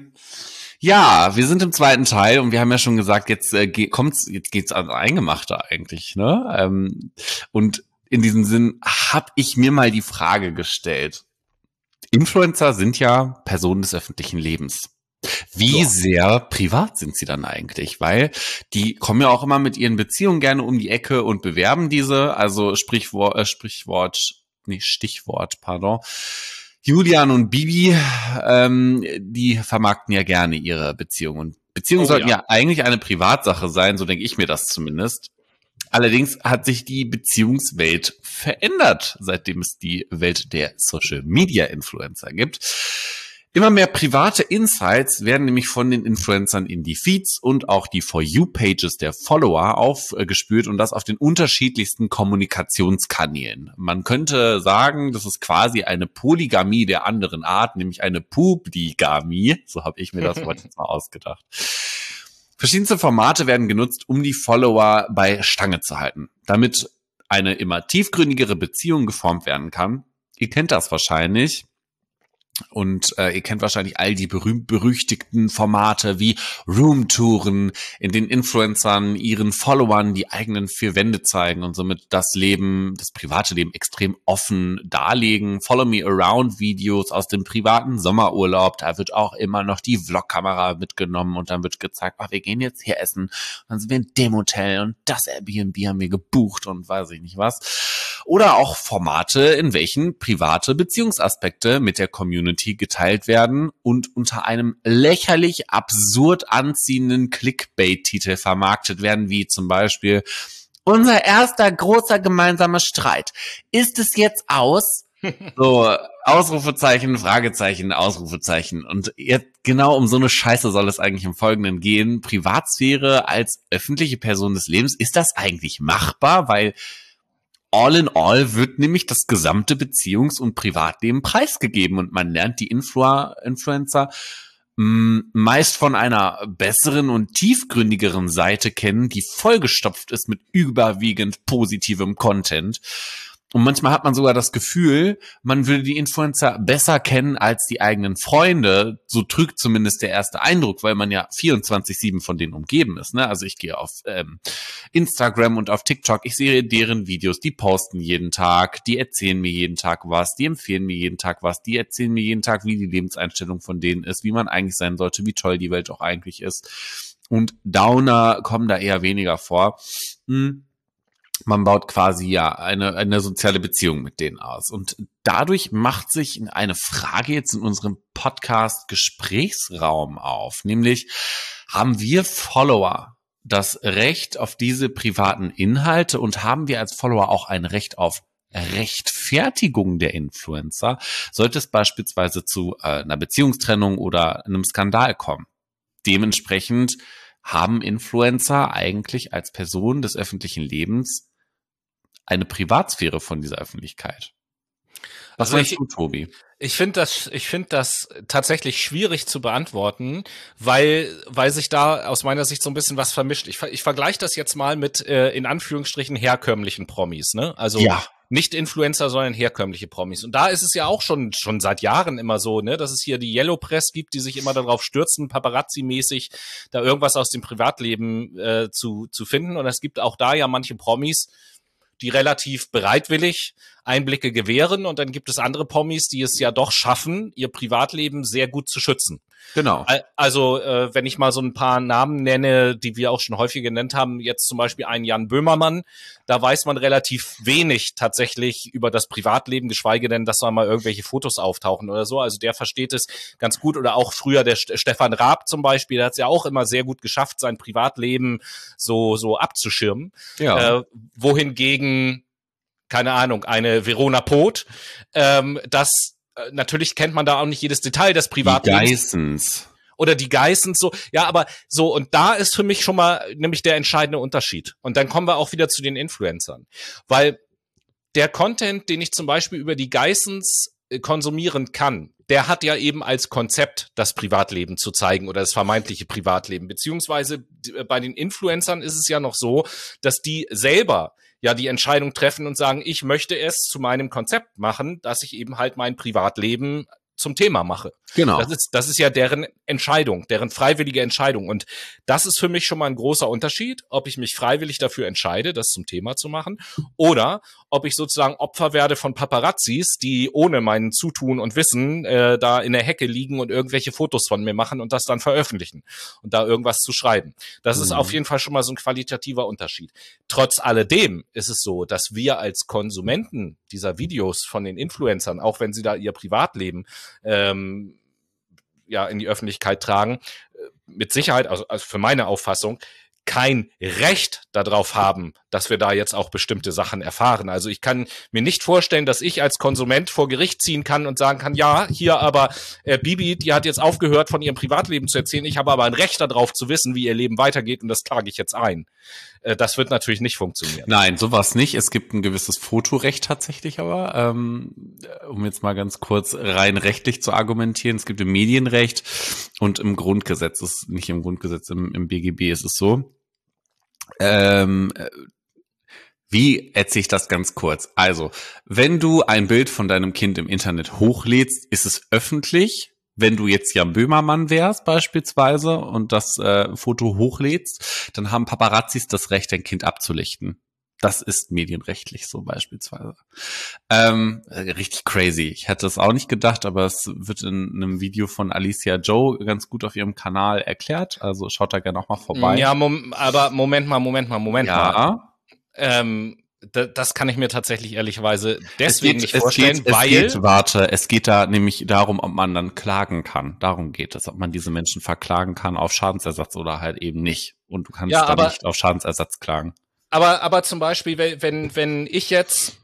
Ja, wir sind im zweiten Teil und wir haben ja schon gesagt, jetzt äh, ge- kommt's, jetzt geht's ans Eingemachte eigentlich, ne? Ähm, und in diesem Sinn habe ich mir mal die Frage gestellt. Influencer sind ja Personen des öffentlichen Lebens. Wie Ja. sehr privat sind sie dann eigentlich? Weil die kommen ja auch immer mit ihren Beziehungen gerne um die Ecke und bewerben diese. Also Sprichwort, äh, Sprichwort, nee, Stichwort, pardon. Julian und Bibi, ähm, die vermarkten ja gerne ihre Beziehungen. Und Beziehungen Oh, sollten ja. ja eigentlich eine Privatsache sein, so denke ich mir das zumindest. Allerdings hat sich die Beziehungswelt verändert, seitdem es die Welt der Social-Media-Influencer gibt. Immer mehr private Insights werden nämlich von den Influencern in die Feeds und auch die For You-Pages der Follower aufgespült und das auf den unterschiedlichsten Kommunikationskanälen. Man könnte sagen, das ist quasi eine Polygamie der anderen Art, nämlich eine Publigamie. So habe ich mir das Wort jetzt mal ausgedacht. Verschiedenste Formate werden genutzt, um die Follower bei Stange zu halten, damit eine immer tiefgründigere Beziehung geformt werden kann. Ihr kennt das wahrscheinlich. Und äh, ihr kennt wahrscheinlich all die berühmt-berüchtigten Formate wie Roomtouren, in denen Influencern ihren Followern die eigenen vier Wände zeigen und somit das Leben, das private Leben extrem offen darlegen. Follow-me-around-Videos aus dem privaten Sommerurlaub, da wird auch immer noch die Vlogkamera mitgenommen und dann wird gezeigt, ach, wir gehen jetzt hier essen, und dann sind wir in dem Hotel und das Airbnb haben wir gebucht und weiß ich nicht was. Oder auch Formate, in welchen private Beziehungsaspekte mit der Community geteilt werden und unter einem lächerlich absurd anziehenden Clickbait-Titel vermarktet werden, wie zum Beispiel unser erster großer gemeinsamer Streit. Ist es jetzt aus? So, Ausrufezeichen, Fragezeichen, Ausrufezeichen. Und jetzt genau um so eine Scheiße soll es eigentlich im Folgenden gehen. Privatsphäre als öffentliche Person des Lebens, ist das eigentlich machbar? Weil all in all wird nämlich das gesamte Beziehungs- und Privatleben preisgegeben und man lernt die Influ- Influencer mh, meist von einer besseren und tiefgründigeren Seite kennen, die vollgestopft ist mit überwiegend positivem Content. Und manchmal hat man sogar das Gefühl, man würde die Influencer besser kennen als die eigenen Freunde. So trügt zumindest der erste Eindruck, weil man ja vierundzwanzig sieben von denen umgeben ist. Ne? Also ich gehe auf ähm, Instagram und auf TikTok, ich sehe deren Videos, die posten jeden Tag, die erzählen mir jeden Tag was, die empfehlen mir jeden Tag was, die erzählen mir jeden Tag, wie die Lebenseinstellung von denen ist, wie man eigentlich sein sollte, wie toll die Welt auch eigentlich ist. Und Downer kommen da eher weniger vor. Hm. Man baut quasi ja eine, eine soziale Beziehung mit denen aus. Und dadurch macht sich eine Frage jetzt in unserem Podcast-Gesprächsraum auf. Nämlich, haben wir Follower das Recht auf diese privaten Inhalte und haben wir als Follower auch ein Recht auf Rechtfertigung der Influencer, sollte es beispielsweise zu äh, einer Beziehungstrennung oder einem Skandal kommen? Dementsprechend haben Influencer eigentlich als Person des öffentlichen Lebens eine Privatsphäre von dieser Öffentlichkeit. Was Also meinst ich, du, Tobi? Ich finde das, ich finde das tatsächlich schwierig zu beantworten, weil, weil sich da aus meiner Sicht so ein bisschen was vermischt. Ich, ich vergleiche das jetzt mal mit, äh, in Anführungsstrichen, herkömmlichen Promis, ne? Also, Ja. nicht Influencer, sondern herkömmliche Promis. Und da ist es ja auch schon, schon seit Jahren immer so, ne, dass es hier die Yellow Press gibt, die sich immer darauf stürzen, Paparazzi-mäßig da irgendwas aus dem Privatleben, äh, zu, zu finden. Und es gibt auch da ja manche Promis, die relativ bereitwillig Einblicke gewähren. Und dann gibt es andere Promis, die es ja doch schaffen, ihr Privatleben sehr gut zu schützen. Genau. Also, äh, wenn ich mal so ein paar Namen nenne, die wir auch schon häufig genannt haben, jetzt zum Beispiel einen Jan Böhmermann, da weiß man relativ wenig tatsächlich über das Privatleben, geschweige denn, dass da mal irgendwelche Fotos auftauchen oder so. Also der versteht es ganz gut. Oder auch früher der St- Stefan Raab zum Beispiel, der hat es ja auch immer sehr gut geschafft, sein Privatleben so, so abzuschirmen. Ja. Äh, wohingegen, keine Ahnung, eine Verona Poth, ähm, das natürlich kennt man da auch nicht jedes Detail des Privatlebens. Die Geissens. Oder die Geissens, so. Ja, aber so, und da ist für mich schon mal nämlich der entscheidende Unterschied. Und dann kommen wir auch wieder zu den Influencern. Weil der Content, den ich zum Beispiel über die Geissens konsumieren kann, der hat ja eben als Konzept das Privatleben zu zeigen oder das vermeintliche Privatleben. Beziehungsweise bei den Influencern ist es ja noch so, dass die selber ja die Entscheidung treffen und sagen, ich möchte es zu meinem Konzept machen, dass ich eben halt mein Privatleben zum Thema mache. Genau. Das ist, das ist ja deren Entscheidung, deren freiwillige Entscheidung. Und das ist für mich schon mal ein großer Unterschied, ob ich mich freiwillig dafür entscheide, das zum Thema zu machen, oder ob ich sozusagen Opfer werde von Paparazzis, die ohne mein Zutun und Wissen äh, da in der Hecke liegen und irgendwelche Fotos von mir machen und das dann veröffentlichen und da irgendwas zu schreiben. Das mhm. ist auf jeden Fall schon mal so ein qualitativer Unterschied. Trotz alledem ist es so, dass wir als Konsumenten dieser Videos von den Influencern, auch wenn sie da ihr Privatleben ähm, ja in die Öffentlichkeit tragen, mit Sicherheit, also, also für meine Auffassung, kein Recht darauf haben, dass wir da jetzt auch bestimmte Sachen erfahren. Also ich kann mir nicht vorstellen, dass ich als Konsument vor Gericht ziehen kann und sagen kann, ja, hier aber äh, Bibi, die hat jetzt aufgehört, von ihrem Privatleben zu erzählen. Ich habe aber ein Recht darauf zu wissen, wie ihr Leben weitergeht und das klage ich jetzt ein. Äh, das wird natürlich nicht funktionieren. Nein, sowas nicht. Es gibt ein gewisses Fotorecht tatsächlich aber, ähm, um jetzt mal ganz kurz rein rechtlich zu argumentieren. Es gibt im Medienrecht und im Grundgesetz, ist nicht im Grundgesetz, im, im B G B ist es so. Ähm, wie erzähle ich das ganz kurz? Also, wenn du ein Bild von deinem Kind im Internet hochlädst, ist es öffentlich. Wenn du jetzt Jan Böhmermann wärst beispielsweise und das äh, Foto hochlädst, dann haben Paparazzis das Recht, dein Kind abzulichten. Das ist medienrechtlich so beispielsweise. Ähm, richtig crazy. Ich hätte es auch nicht gedacht, aber es wird in einem Video von Alicia Joe ganz gut auf ihrem Kanal erklärt. Also schaut da gerne auch mal vorbei. Ja, mom- aber Moment mal, Moment mal, Moment ja. mal. Ähm, d- das kann ich mir tatsächlich ehrlicherweise deswegen geht, nicht vorstellen, es geht, weil... Es geht, warte, es geht da nämlich darum, ob man dann klagen kann. Darum geht es, ob man diese Menschen verklagen kann auf Schadensersatz oder halt eben nicht. Und du kannst ja, dann aber, nicht auf Schadensersatz klagen. Aber, aber zum Beispiel, wenn, wenn ich jetzt,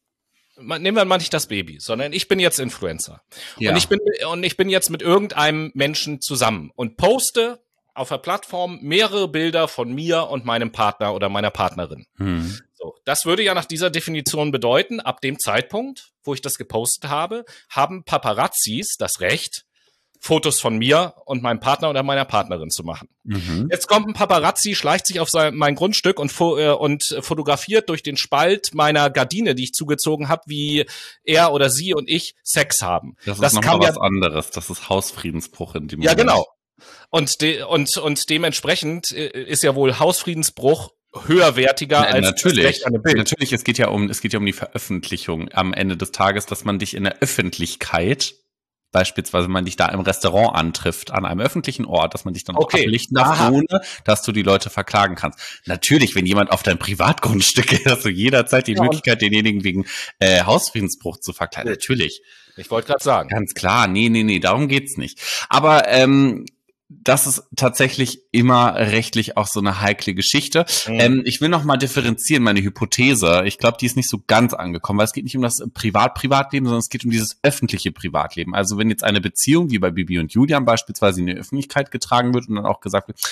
nehmen wir mal nicht das Baby, sondern ich bin jetzt Influencer. Ja. Und ich bin, und ich bin jetzt mit irgendeinem Menschen zusammen und poste auf der Plattform mehrere Bilder von mir und meinem Partner oder meiner Partnerin. Hm. So, das würde ja nach dieser Definition bedeuten, ab dem Zeitpunkt, wo ich das gepostet habe, haben Paparazzis das Recht, Fotos von mir und meinem Partner oder meiner Partnerin zu machen. Mhm. Jetzt kommt ein Paparazzi, schleicht sich auf sein, mein Grundstück und, fo- äh, und fotografiert durch den Spalt meiner Gardine, die ich zugezogen habe, wie er oder sie und ich Sex haben. Das ist das nochmal was ja, anderes. Das ist Hausfriedensbruch in dem Ja, Moment. Genau. Und, de- und, und dementsprechend ist ja wohl Hausfriedensbruch höherwertiger Nein, als natürlich. das Recht an ein Bild. Natürlich, es geht ja um, es geht ja um die Veröffentlichung am Ende des Tages, dass man dich in der Öffentlichkeit, beispielsweise man dich da im Restaurant antrifft, an einem öffentlichen Ort, dass man dich dann auch okay. ablichten darf, Aha. ohne dass du die Leute verklagen kannst. Natürlich, wenn jemand auf dein Privatgrundstück geht, hast du jederzeit die ja, Möglichkeit, denjenigen wegen äh, Hausfriedensbruch zu verklagen. Natürlich. Ich wollte gerade sagen. Ganz klar, nee, nee, nee, darum geht's nicht. Aber ähm, das ist tatsächlich immer rechtlich auch so eine heikle Geschichte. Mhm. Ähm, ich will noch mal differenzieren, meine Hypothese. Ich glaube, die ist nicht so ganz angekommen, weil es geht nicht um das Privat-Privatleben, sondern es geht um dieses öffentliche Privatleben. Also wenn jetzt eine Beziehung, wie bei Bibi und Julian beispielsweise, in die Öffentlichkeit getragen wird und dann auch gesagt wird,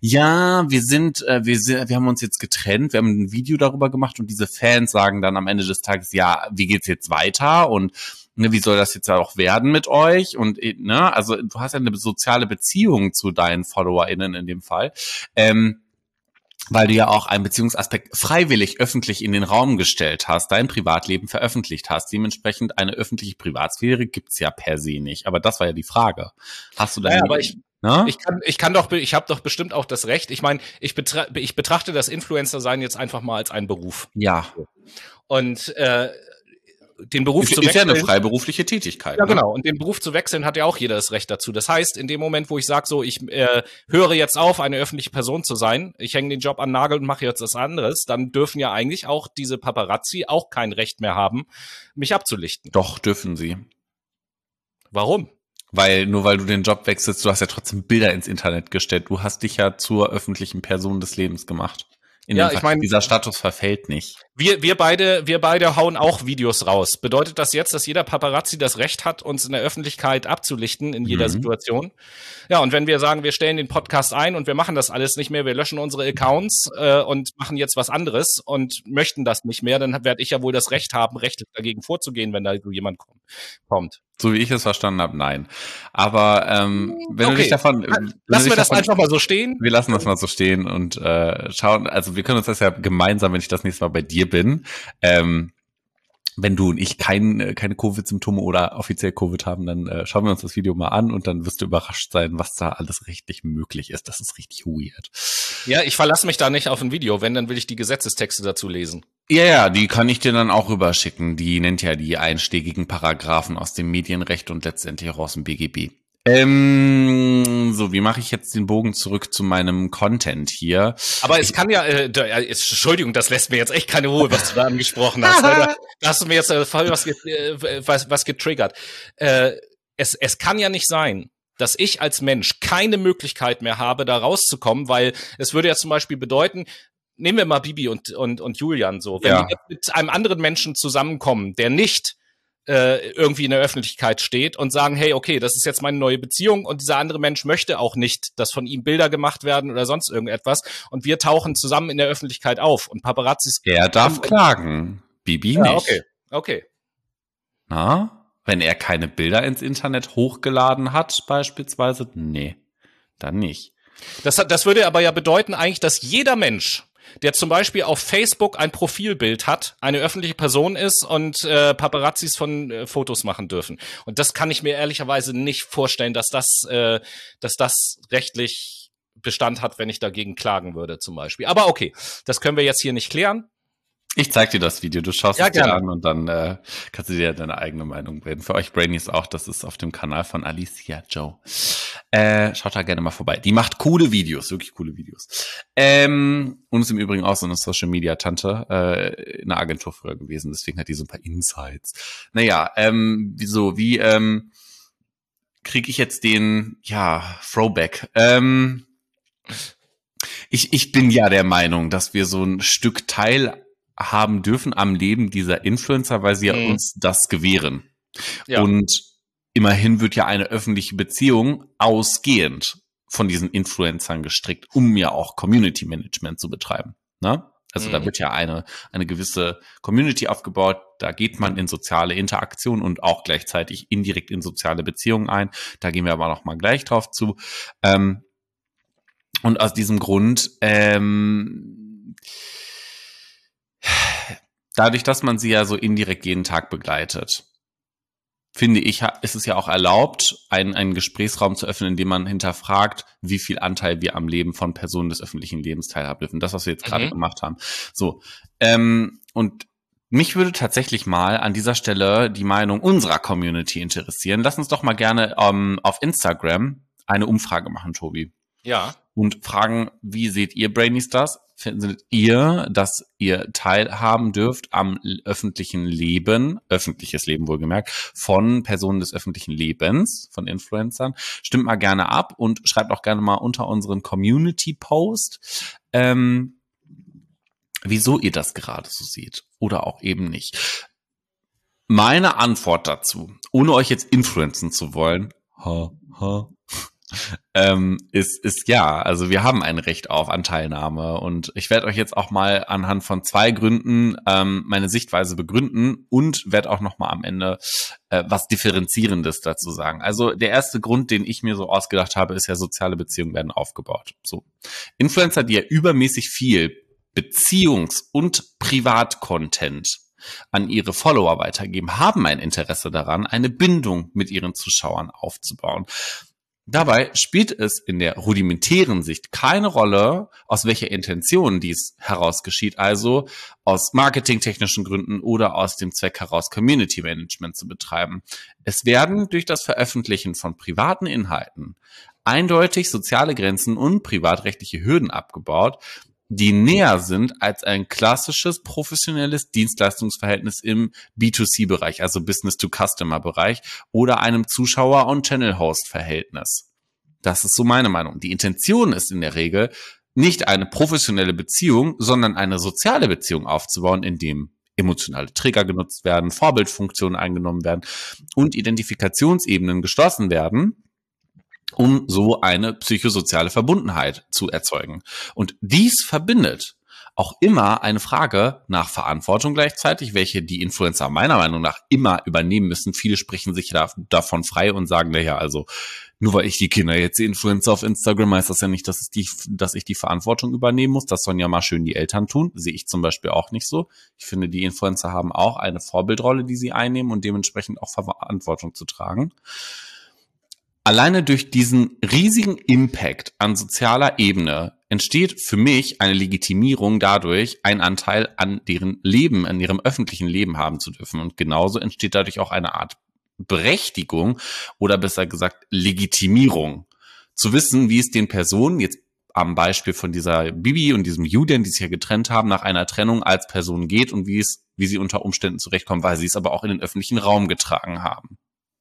ja, wir sind, äh, wir sind, wir haben uns jetzt getrennt, wir haben ein Video darüber gemacht und diese Fans sagen dann am Ende des Tages, ja, wie geht's jetzt weiter und Ne, wie soll das jetzt auch werden mit euch? Und ne, also du hast ja eine soziale Beziehung zu deinen FollowerInnen in dem Fall, ähm, weil du ja auch einen Beziehungsaspekt freiwillig öffentlich in den Raum gestellt hast, dein Privatleben veröffentlicht hast. Dementsprechend eine öffentliche Privatsphäre gibt's ja per se nicht. Aber das war ja die Frage. Hast du da? Ja, aber ich ne? Ich kann, ich kann doch, ich habe doch bestimmt auch das Recht. Ich meine, ich, betra- ich betrachte das Influencer-Sein jetzt einfach mal als einen Beruf. Ja. Und äh, den Beruf ist, zu wechseln. Ist ja eine freiberufliche Tätigkeit. Ja, ne? Genau. Und den Beruf zu wechseln hat ja auch jeder das Recht dazu. Das heißt, in dem Moment, wo ich sage, so, ich äh, höre jetzt auf, eine öffentliche Person zu sein, ich hänge den Job an den Nagel und mache jetzt was anderes, dann dürfen ja eigentlich auch diese Paparazzi auch kein Recht mehr haben, mich abzulichten. Doch, dürfen sie. Warum? Weil, nur weil du den Job wechselst, du hast ja trotzdem Bilder ins Internet gestellt. Du hast dich ja zur öffentlichen Person des Lebens gemacht. In ja, dem ich meine, dieser Status verfällt nicht. Wir, wir beide, wir beide hauen auch Videos raus. Bedeutet das jetzt, dass jeder Paparazzi das Recht hat, uns in der Öffentlichkeit abzulichten in jeder mhm. Situation? Ja, und wenn wir sagen, wir stellen den Podcast ein und wir machen das alles nicht mehr, wir löschen unsere Accounts äh, und machen jetzt was anderes und möchten das nicht mehr, dann werde ich ja wohl das Recht haben, rechtlich dagegen vorzugehen, wenn da jemand kommt. So wie ich es verstanden habe, nein. Aber ähm, wenn okay. du dich davon... Lassen wir das davon, einfach mal so stehen. Wir lassen das mal so stehen und äh, schauen, also wir können uns das ja gemeinsam, wenn ich das nächste Mal bei dir bin, ähm, wenn du und ich kein, keine Covid-Symptome oder offiziell Covid haben, dann äh, schauen wir uns das Video mal an und dann wirst du überrascht sein, was da alles rechtlich möglich ist. Das ist richtig weird. Ja, ich verlasse mich da nicht auf ein Video. Wenn, dann will ich die Gesetzestexte dazu lesen. Ja, ja, die kann ich dir dann auch rüberschicken. Die nennt ja die einschlägigen Paragraphen aus dem Medienrecht und letztendlich auch aus dem B G B. Ähm, so, wie mache ich jetzt den Bogen zurück zu meinem Content hier? Aber es ich, kann ja, äh, da, äh, Entschuldigung, das lässt mir jetzt echt keine Ruhe, was du da angesprochen hast. Da, da hast du mir jetzt äh, voll was, äh, was, was getriggert. Äh, es, es kann ja nicht sein, dass ich als Mensch keine Möglichkeit mehr habe, da rauszukommen, weil es würde ja zum Beispiel bedeuten, nehmen wir mal Bibi und, und, und Julian so, wenn ja. die mit einem anderen Menschen zusammenkommen, der nicht äh, irgendwie in der Öffentlichkeit steht und sagen, hey, okay, das ist jetzt meine neue Beziehung und dieser andere Mensch möchte auch nicht, dass von ihm Bilder gemacht werden oder sonst irgendetwas und wir tauchen zusammen in der Öffentlichkeit auf und Paparazzis... Er darf klagen, Bibi ja, nicht. Okay, okay. Na, wenn er keine Bilder ins Internet hochgeladen hat beispielsweise, nee, dann nicht. Das, das würde aber ja bedeuten eigentlich, dass jeder Mensch, der zum Beispiel auf Facebook ein Profilbild hat, eine öffentliche Person ist und äh, Paparazzis von äh, Fotos machen dürfen. Und das kann ich mir ehrlicherweise nicht vorstellen, dass das, äh, dass das rechtlich Bestand hat, wenn ich dagegen klagen würde zum Beispiel. Aber okay, das können wir jetzt hier nicht klären. Ich zeig dir das Video, du schaust ja, es dir gerne. an und dann äh, kannst du dir deine eigene Meinung bilden. Für euch Brainies auch, das ist auf dem Kanal von Alicia Joe. Äh, schaut da gerne mal vorbei. Die macht coole Videos, wirklich coole Videos. Ähm, und ist im Übrigen auch so eine Social-Media-Tante äh, in einer Agentur früher gewesen, deswegen hat die so ein paar Insights. Naja, ähm, wieso, wie ähm, kriege ich jetzt den, ja, Throwback? Ähm, ich, ich bin ja der Meinung, dass wir so ein Stück Teil haben dürfen am Leben dieser Influencer, weil sie ja mhm. uns das gewähren. Ja. Und immerhin wird ja eine öffentliche Beziehung ausgehend von diesen Influencern gestrickt, um ja auch Community Management zu betreiben. Ne? Also mhm. da wird ja eine eine gewisse Community aufgebaut, da geht man in soziale Interaktion und auch gleichzeitig indirekt in soziale Beziehungen ein. Da gehen wir aber noch mal gleich drauf zu. Ähm, und aus diesem Grund ähm, dadurch, dass man sie ja so indirekt jeden Tag begleitet, finde ich, ist es ja auch erlaubt, einen, einen Gesprächsraum zu öffnen, in dem man hinterfragt, wie viel Anteil wir am Leben von Personen des öffentlichen Lebens teilhaben dürfen. Das, was wir jetzt gerade mhm. gemacht haben. So, ähm, und mich würde tatsächlich mal an dieser Stelle die Meinung unserer Community interessieren. Lass uns doch mal gerne ähm, auf Instagram eine Umfrage machen, Tobi. Ja. Und fragen, wie seht ihr Brainies das? Findet ihr, dass ihr teilhaben dürft am öffentlichen Leben, öffentliches Leben wohlgemerkt, von Personen des öffentlichen Lebens, von Influencern? Stimmt mal gerne ab und schreibt auch gerne mal unter unseren Community-Post, ähm, wieso ihr das gerade so seht oder auch eben nicht. Meine Antwort dazu, ohne euch jetzt influenzen zu wollen, ha, ha, Ähm, ist, ist ja, also wir haben ein Recht auf Anteilnahme und ich werde euch jetzt auch mal anhand von zwei Gründen ähm, meine Sichtweise begründen und werde auch noch mal am Ende äh, was Differenzierendes dazu sagen. Also der erste Grund, den ich mir so ausgedacht habe, ist ja, soziale Beziehungen werden aufgebaut. So, Influencer, die ja übermäßig viel Beziehungs- und Privatcontent an ihre Follower weitergeben, haben ein Interesse daran, eine Bindung mit ihren Zuschauern aufzubauen. Dabei spielt es in der rudimentären Sicht keine Rolle, aus welcher Intention dies heraus geschieht, also aus marketingtechnischen Gründen oder aus dem Zweck heraus, Community Management zu betreiben. Es werden durch das Veröffentlichen von privaten Inhalten eindeutig soziale Grenzen und privatrechtliche Hürden abgebaut, die näher sind als ein klassisches professionelles Dienstleistungsverhältnis im B zwei C-Bereich, also Business-to-Customer-Bereich oder einem Zuschauer- und Channel-Host-Verhältnis. Das ist so meine Meinung. Die Intention ist in der Regel, nicht eine professionelle Beziehung, sondern eine soziale Beziehung aufzubauen, in dem emotionale Trigger genutzt werden, Vorbildfunktionen eingenommen werden und Identifikationsebenen geschlossen werden, um so eine psychosoziale Verbundenheit zu erzeugen. Und dies verbindet auch immer eine Frage nach Verantwortung gleichzeitig, welche die Influencer meiner Meinung nach immer übernehmen müssen. Viele sprechen sich da, davon frei und sagen, naja, also nur weil ich die Kinder jetzt die Influencer auf Instagram, heißt das ja nicht, dass, es die, dass ich die Verantwortung übernehmen muss. Das sollen ja mal schön die Eltern tun. Sehe ich zum Beispiel auch nicht so. Ich finde, die Influencer haben auch eine Vorbildrolle, die sie einnehmen und dementsprechend auch Verantwortung zu tragen. Alleine durch diesen riesigen Impact an sozialer Ebene entsteht für mich eine Legitimierung dadurch, einen Anteil an deren Leben, an ihrem öffentlichen Leben haben zu dürfen. Und genauso entsteht dadurch auch eine Art Berechtigung oder besser gesagt Legitimierung. Zu wissen, wie es den Personen, jetzt am Beispiel von dieser Bibi und diesem Julian, die sich ja getrennt haben, nach einer Trennung als Person geht und wie es, wie sie unter Umständen zurechtkommen, weil sie es aber auch in den öffentlichen Raum getragen haben.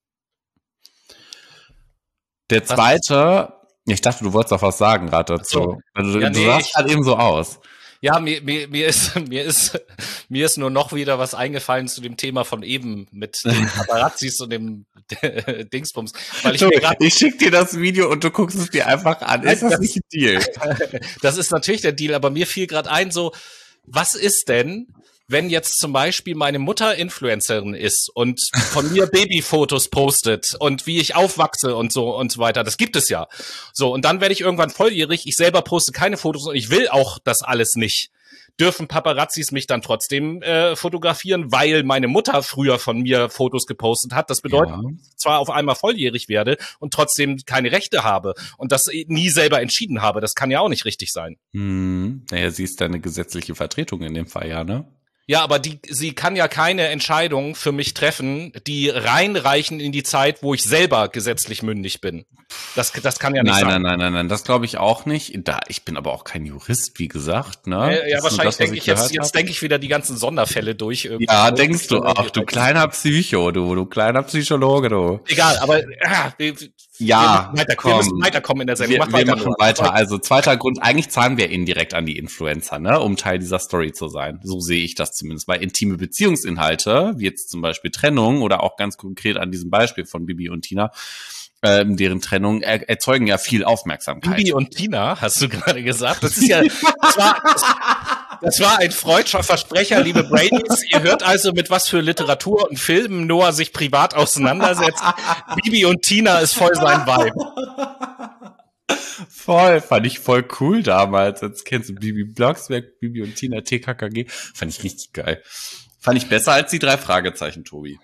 Der zweite, ich dachte, du wolltest auch was sagen gerade dazu. So. Also, ja, du nee, sahst halt eben so aus. Ja, mir, mir, mir ist, mir ist, mir ist nur noch wieder was eingefallen zu dem Thema von eben mit den Paparazzis und dem Dingsbums. Weil ich, so, ich schick dir das Video und du guckst es dir einfach an. Ist das, das nicht ein Deal? Das ist natürlich der Deal, aber mir fiel gerade ein, so, was ist denn, wenn jetzt zum Beispiel meine Mutter Influencerin ist und von mir Babyfotos postet und wie ich aufwachse und so und so weiter, das gibt es ja. So, und dann werde ich irgendwann volljährig, ich selber poste keine Fotos und ich will auch das alles nicht. Dürfen Paparazzis mich dann trotzdem äh, fotografieren, weil meine Mutter früher von mir Fotos gepostet hat? Das bedeutet, ja, dass ich zwar auf einmal volljährig werde und trotzdem keine Rechte habe und das nie selber entschieden habe. Das kann ja auch nicht richtig sein. Hm, naja, sie ist deine gesetzliche Vertretung in dem Fall, ja, ne? Ja, aber die, sie kann ja keine Entscheidung für mich treffen, die reinreichen in die Zeit, wo ich selber gesetzlich mündig bin. Das, das kann ja nicht nein, sein. Nein, nein, nein, nein, das glaube ich auch nicht. Da, ich bin aber auch kein Jurist, wie gesagt, ne? Ja, ja wahrscheinlich denke ich jetzt, jetzt denke ich wieder die ganzen Sonderfälle durch. Irgendwie. Ja, denkst du auch, du kleiner Psycho, du, du kleiner Psychologe, du. Egal, aber ja, wir, ja, wir, weiter, wir müssen weiterkommen in der Sendung. Wir, Mach wir weiter machen nur. weiter. Also zweiter Grund, eigentlich zahlen wir indirekt an die Influencer, ne, um Teil dieser Story zu sein. So sehe ich das zumindest. Weil intime Beziehungsinhalte, wie jetzt zum Beispiel Trennung oder auch ganz konkret an diesem Beispiel von Bibi und Tina, ähm, deren Trennung er, erzeugen ja viel Aufmerksamkeit. Bibi und Tina, hast du gerade gesagt? Das ist ja, das war, das, das war ein freudscher Versprecher, liebe Bradys. Ihr hört also, mit was für Literatur und Filmen Noah sich privat auseinandersetzt. Bibi und Tina ist voll sein Vibe. Voll, fand ich voll cool damals. Jetzt kennst du Bibi Blocksberg, Bibi und Tina, T K K G. Fand ich richtig geil. Fand ich besser als die drei Fragezeichen, Tobi.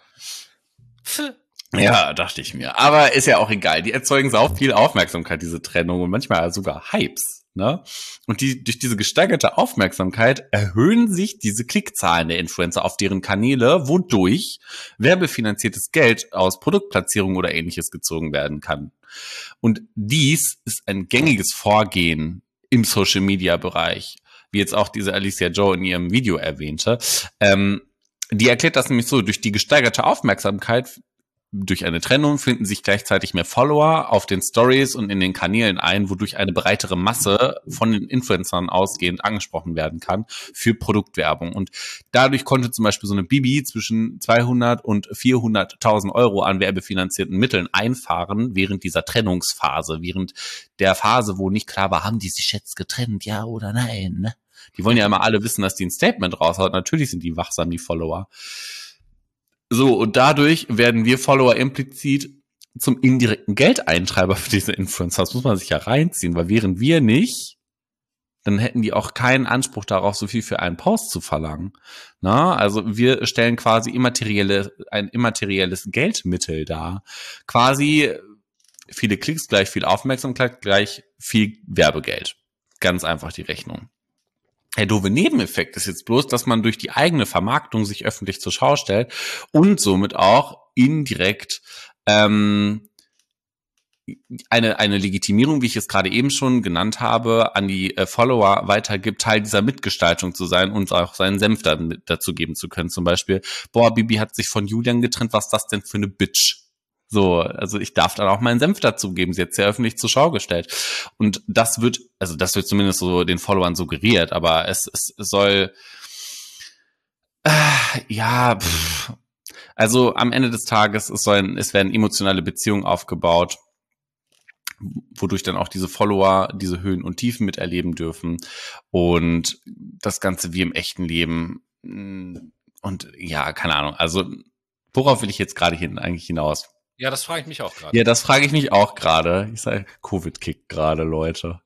Ja, dachte ich mir. Aber ist ja auch egal. Die erzeugen sau viel Aufmerksamkeit, diese Trennung, und manchmal sogar Hypes, ne? Und die, durch diese gesteigerte Aufmerksamkeit erhöhen sich diese Klickzahlen der Influencer auf deren Kanäle, wodurch werbefinanziertes Geld aus Produktplatzierung oder Ähnliches gezogen werden kann. Und dies ist ein gängiges Vorgehen im Social-Media-Bereich, wie jetzt auch diese Alicia Joe in ihrem Video erwähnte. Ähm, die erklärt das nämlich so: Durch die gesteigerte Aufmerksamkeit durch eine Trennung finden sich gleichzeitig mehr Follower auf den Stories und in den Kanälen ein, wodurch eine breitere Masse von den Influencern ausgehend angesprochen werden kann für Produktwerbung. Und dadurch konnte zum Beispiel so eine Bibi zwischen zweihundert und vierhunderttausend Euro an werbefinanzierten Mitteln einfahren während dieser Trennungsphase, während der Phase, wo nicht klar war, haben die sich jetzt getrennt, ja oder nein, ne? Die wollen ja immer alle wissen, dass die ein Statement raushaut. Natürlich sind die wachsam, die Follower. So, und dadurch werden wir Follower implizit zum indirekten Geldeintreiber für diese Influencer. Das muss man sich ja reinziehen, weil wären wir nicht, dann hätten die auch keinen Anspruch darauf, so viel für einen Post zu verlangen. Na, also wir stellen quasi immaterielle, ein immaterielles Geldmittel dar. Quasi viele Klicks gleich viel Aufmerksamkeit gleich viel Werbegeld. Ganz einfach die Rechnung. Der doofe Nebeneffekt ist jetzt bloß, dass man durch die eigene Vermarktung sich öffentlich zur Schau stellt und somit auch indirekt ähm, eine eine Legitimierung, wie ich es gerade eben schon genannt habe, an die äh, Follower weitergibt, Teil dieser Mitgestaltung zu sein und auch seinen Senf dann dazu geben zu können. Zum Beispiel, boah, Bibi hat sich von Julian getrennt, was ist das denn für eine Bitch? So, also ich darf dann auch meinen Senf dazugeben. Sie hat es ja öffentlich zur Schau gestellt. Und das wird, also das wird zumindest so den Followern suggeriert, aber es, es, es soll, äh, ja, pff, also am Ende des Tages, es sollen, es werden emotionale Beziehungen aufgebaut, wodurch dann auch diese Follower diese Höhen und Tiefen miterleben dürfen und das Ganze wie im echten Leben. Und ja, keine Ahnung, also worauf will ich jetzt gerade hin, eigentlich hinaus? Ja, das frage ich mich auch gerade. Ja, das frage ich mich auch gerade. Ich sage, Covid kickt gerade, Leute.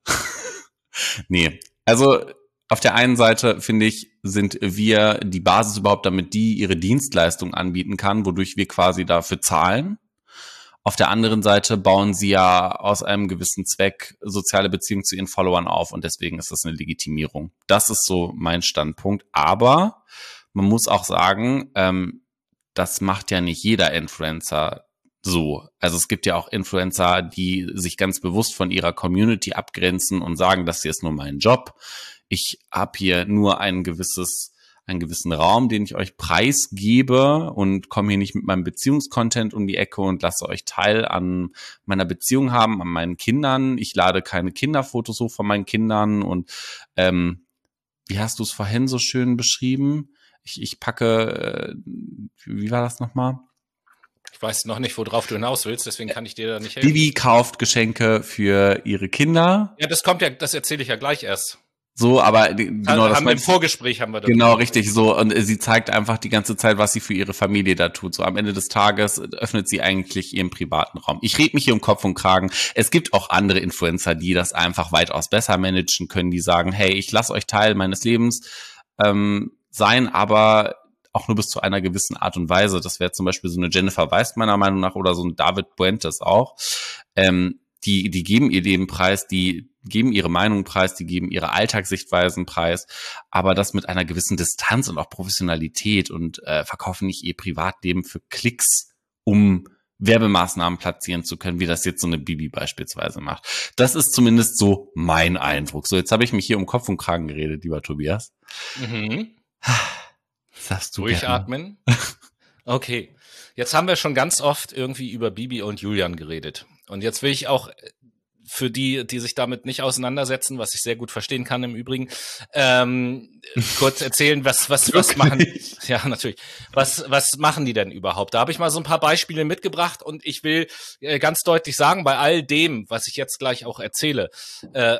Nee, also auf der einen Seite, finde ich, sind wir die Basis überhaupt, damit die ihre Dienstleistung anbieten kann, wodurch wir quasi dafür zahlen. Auf der anderen Seite bauen sie ja aus einem gewissen Zweck soziale Beziehungen zu ihren Followern auf und deswegen ist das eine Legitimierung. Das ist so mein Standpunkt. Aber man muss auch sagen, ähm, das macht ja nicht jeder Influencer so. Also es gibt ja auch Influencer, die sich ganz bewusst von ihrer Community abgrenzen und sagen, das hier ist nur mein Job. Ich habe hier nur ein gewisses einen gewissen Raum, den ich euch preisgebe und komme hier nicht mit meinem Beziehungscontent um die Ecke und lasse euch Teil an meiner Beziehung haben, an meinen Kindern. Ich lade keine Kinderfotos hoch von meinen Kindern und ähm, wie hast du es vorhin so schön beschrieben? Ich, ich packe, äh, wie war das nochmal? Ich weiß noch nicht, worauf du hinaus willst, deswegen kann ich dir da nicht helfen. Bibi kauft Geschenke für ihre Kinder. Ja, das kommt ja, das erzähle ich ja gleich erst. So, aber genau das haben wir im Vorgespräch haben wir das. Genau, richtig so. Und sie zeigt einfach die ganze Zeit, was sie für ihre Familie da tut. So am Ende des Tages öffnet sie eigentlich ihren privaten Raum. Ich rede mich hier um Kopf und Kragen. Es gibt auch andere Influencer, die das einfach weitaus besser managen können, die sagen, hey, ich lasse euch Teil meines Lebens ähm, sein, aber auch nur bis zu einer gewissen Art und Weise. Das wäre zum Beispiel so eine Jennifer Weiss meiner Meinung nach oder so ein David Puentes auch. Ähm, die, die geben ihr Leben preis, die geben ihre Meinung preis, die geben ihre Alltagssichtweisen preis, aber das mit einer gewissen Distanz und auch Professionalität und äh, verkaufen nicht ihr Privatleben für Klicks, um Werbemaßnahmen platzieren zu können, wie das jetzt so eine Bibi beispielsweise macht. Das ist zumindest so mein Eindruck. So, jetzt habe ich mich hier um Kopf und Kragen geredet, lieber Tobias. Mhm. Sagst du Durchatmen. Okay, jetzt haben wir schon ganz oft irgendwie über Bibi und Julian geredet. Und jetzt will ich auch für die, die sich damit nicht auseinandersetzen, was ich sehr gut verstehen kann im Übrigen, ähm, kurz erzählen, was was was machen. Ja, natürlich. Was was machen die denn überhaupt? Da habe ich mal so ein paar Beispiele mitgebracht und ich will äh, ganz deutlich sagen, bei all dem, was ich jetzt gleich auch erzähle, äh,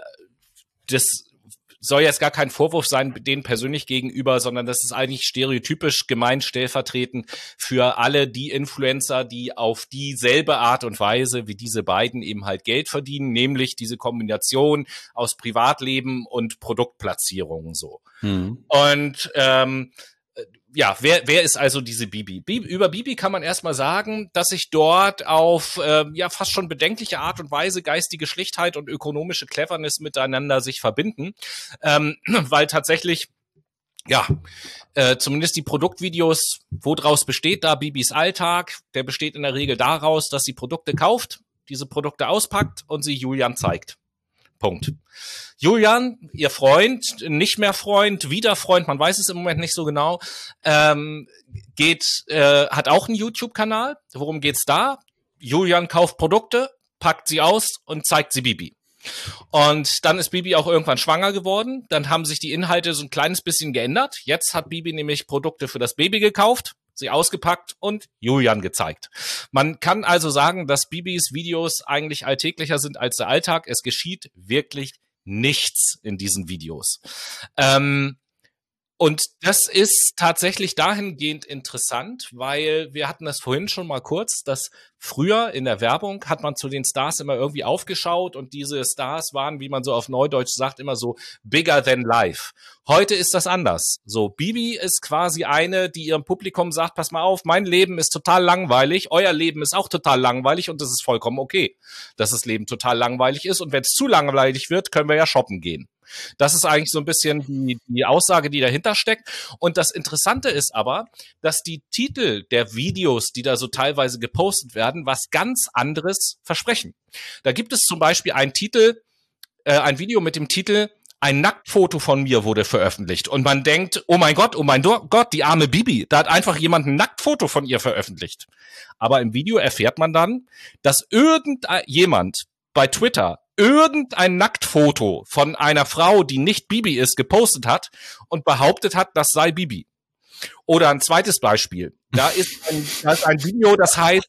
das soll jetzt gar kein Vorwurf sein denen persönlich gegenüber, sondern das ist eigentlich stereotypisch gemeint stellvertretend für alle die Influencer, die auf dieselbe Art und Weise wie diese beiden eben halt Geld verdienen, nämlich diese Kombination aus Privatleben und Produktplatzierungen so. Mhm. Und ähm, ja, wer wer ist also diese Bibi? Bibi? Über Bibi kann man erstmal sagen, dass sich dort auf äh, ja fast schon bedenkliche Art und Weise geistige Schlichtheit und ökonomische Cleverness miteinander sich verbinden, ähm, weil tatsächlich ja, äh, zumindest die Produktvideos, woraus besteht da Bibis Alltag, der besteht in der Regel daraus, dass sie Produkte kauft, diese Produkte auspackt und sie Julian zeigt. Punkt. Julian, ihr Freund, nicht mehr Freund, wieder Freund, man weiß es im Moment nicht so genau, ähm, geht, äh, hat auch einen YouTube-Kanal. Worum geht's da? Julian kauft Produkte, packt sie aus und zeigt sie Bibi. Und dann ist Bibi auch irgendwann schwanger geworden. Dann haben sich die Inhalte so ein kleines bisschen geändert. Jetzt hat Bibi nämlich Produkte für das Baby gekauft, sie ausgepackt und Julian gezeigt. Man kann also sagen, dass Bibis Videos eigentlich alltäglicher sind als der Alltag. Es geschieht wirklich nichts in diesen Videos. Ähm, und das ist tatsächlich dahingehend interessant, weil wir hatten das vorhin schon mal kurz, dass früher in der Werbung hat man zu den Stars immer irgendwie aufgeschaut und diese Stars waren, wie man so auf Neudeutsch sagt, immer so bigger than life. Heute ist das anders. So, Bibi ist quasi eine, die ihrem Publikum sagt, pass mal auf, mein Leben ist total langweilig, euer Leben ist auch total langweilig und das ist vollkommen okay, dass das Leben total langweilig ist und wenn es zu langweilig wird, können wir ja shoppen gehen. Das ist eigentlich so ein bisschen die, die Aussage, die dahinter steckt. Und das Interessante ist aber, dass die Titel der Videos, die da so teilweise gepostet werden, was ganz anderes versprechen. Da gibt es zum Beispiel einen Titel, äh, ein Video mit dem Titel ein Nacktfoto von mir wurde veröffentlicht und man denkt, oh mein Gott, oh mein Gott, die arme Bibi, da hat einfach jemand ein Nacktfoto von ihr veröffentlicht. Aber im Video erfährt man dann, dass irgendjemand bei Twitter irgendein Nacktfoto von einer Frau, die nicht Bibi ist, gepostet hat und behauptet hat, das sei Bibi. Oder ein zweites Beispiel. Da ist ein, da ist ein Video, das heißt...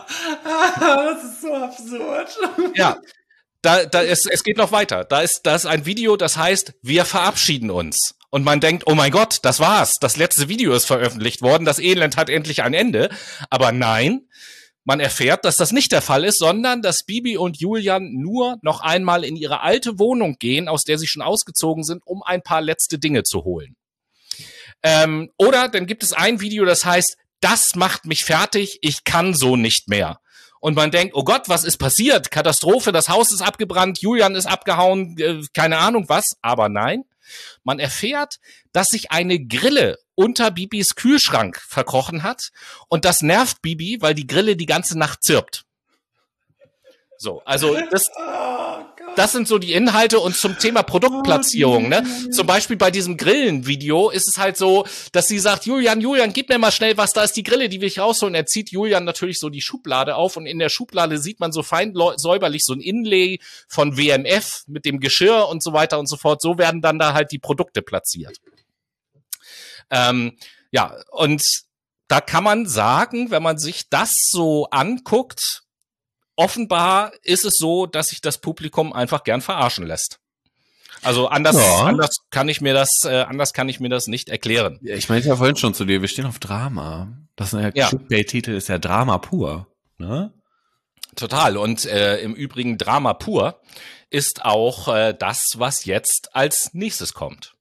Das ist so absurd. Ja, da, da ist, es geht noch weiter. Da ist, da ist ein Video, das heißt, wir verabschieden uns. Und man denkt, oh mein Gott, das war's. Das letzte Video ist veröffentlicht worden. Das Elend hat endlich ein Ende. Aber nein, man erfährt, dass das nicht der Fall ist, sondern dass Bibi und Julian nur noch einmal in ihre alte Wohnung gehen, aus der sie schon ausgezogen sind, um ein paar letzte Dinge zu holen. Ähm, oder dann gibt es ein Video, das heißt, das macht mich fertig, ich kann so nicht mehr. Und man denkt, oh Gott, was ist passiert? Katastrophe, das Haus ist abgebrannt, Julian ist abgehauen, äh, keine Ahnung was. Aber nein, man erfährt, dass sich eine Grille unter Bibis Kühlschrank verkrochen hat. Und das nervt Bibi, weil die Grille die ganze Nacht zirpt. So, also das, das sind so die Inhalte. Und zum Thema Produktplatzierung, ne? Zum Beispiel bei diesem Grillenvideo ist es halt so, dass sie sagt, Julian, Julian, gib mir mal schnell was, da ist die Grille, die will ich rausholen. Er zieht Julian natürlich so die Schublade auf und in der Schublade sieht man so fein säuberlich so ein Inlay von W M F mit dem Geschirr und so weiter und so fort. So werden dann da halt die Produkte platziert. Ähm, ja, und da kann man sagen, wenn man sich das so anguckt, offenbar ist es so, dass sich das Publikum einfach gern verarschen lässt. Also anders, ja. anders kann ich mir das, äh, anders kann ich mir das nicht erklären. Ja, ich meinte ja vorhin schon zu dir, wir stehen auf Drama. Das ist ja, ja. Clickbait-Titel ist ja Drama pur, ne? Total. Und äh, im Übrigen Drama pur ist auch äh, das, was jetzt als nächstes kommt.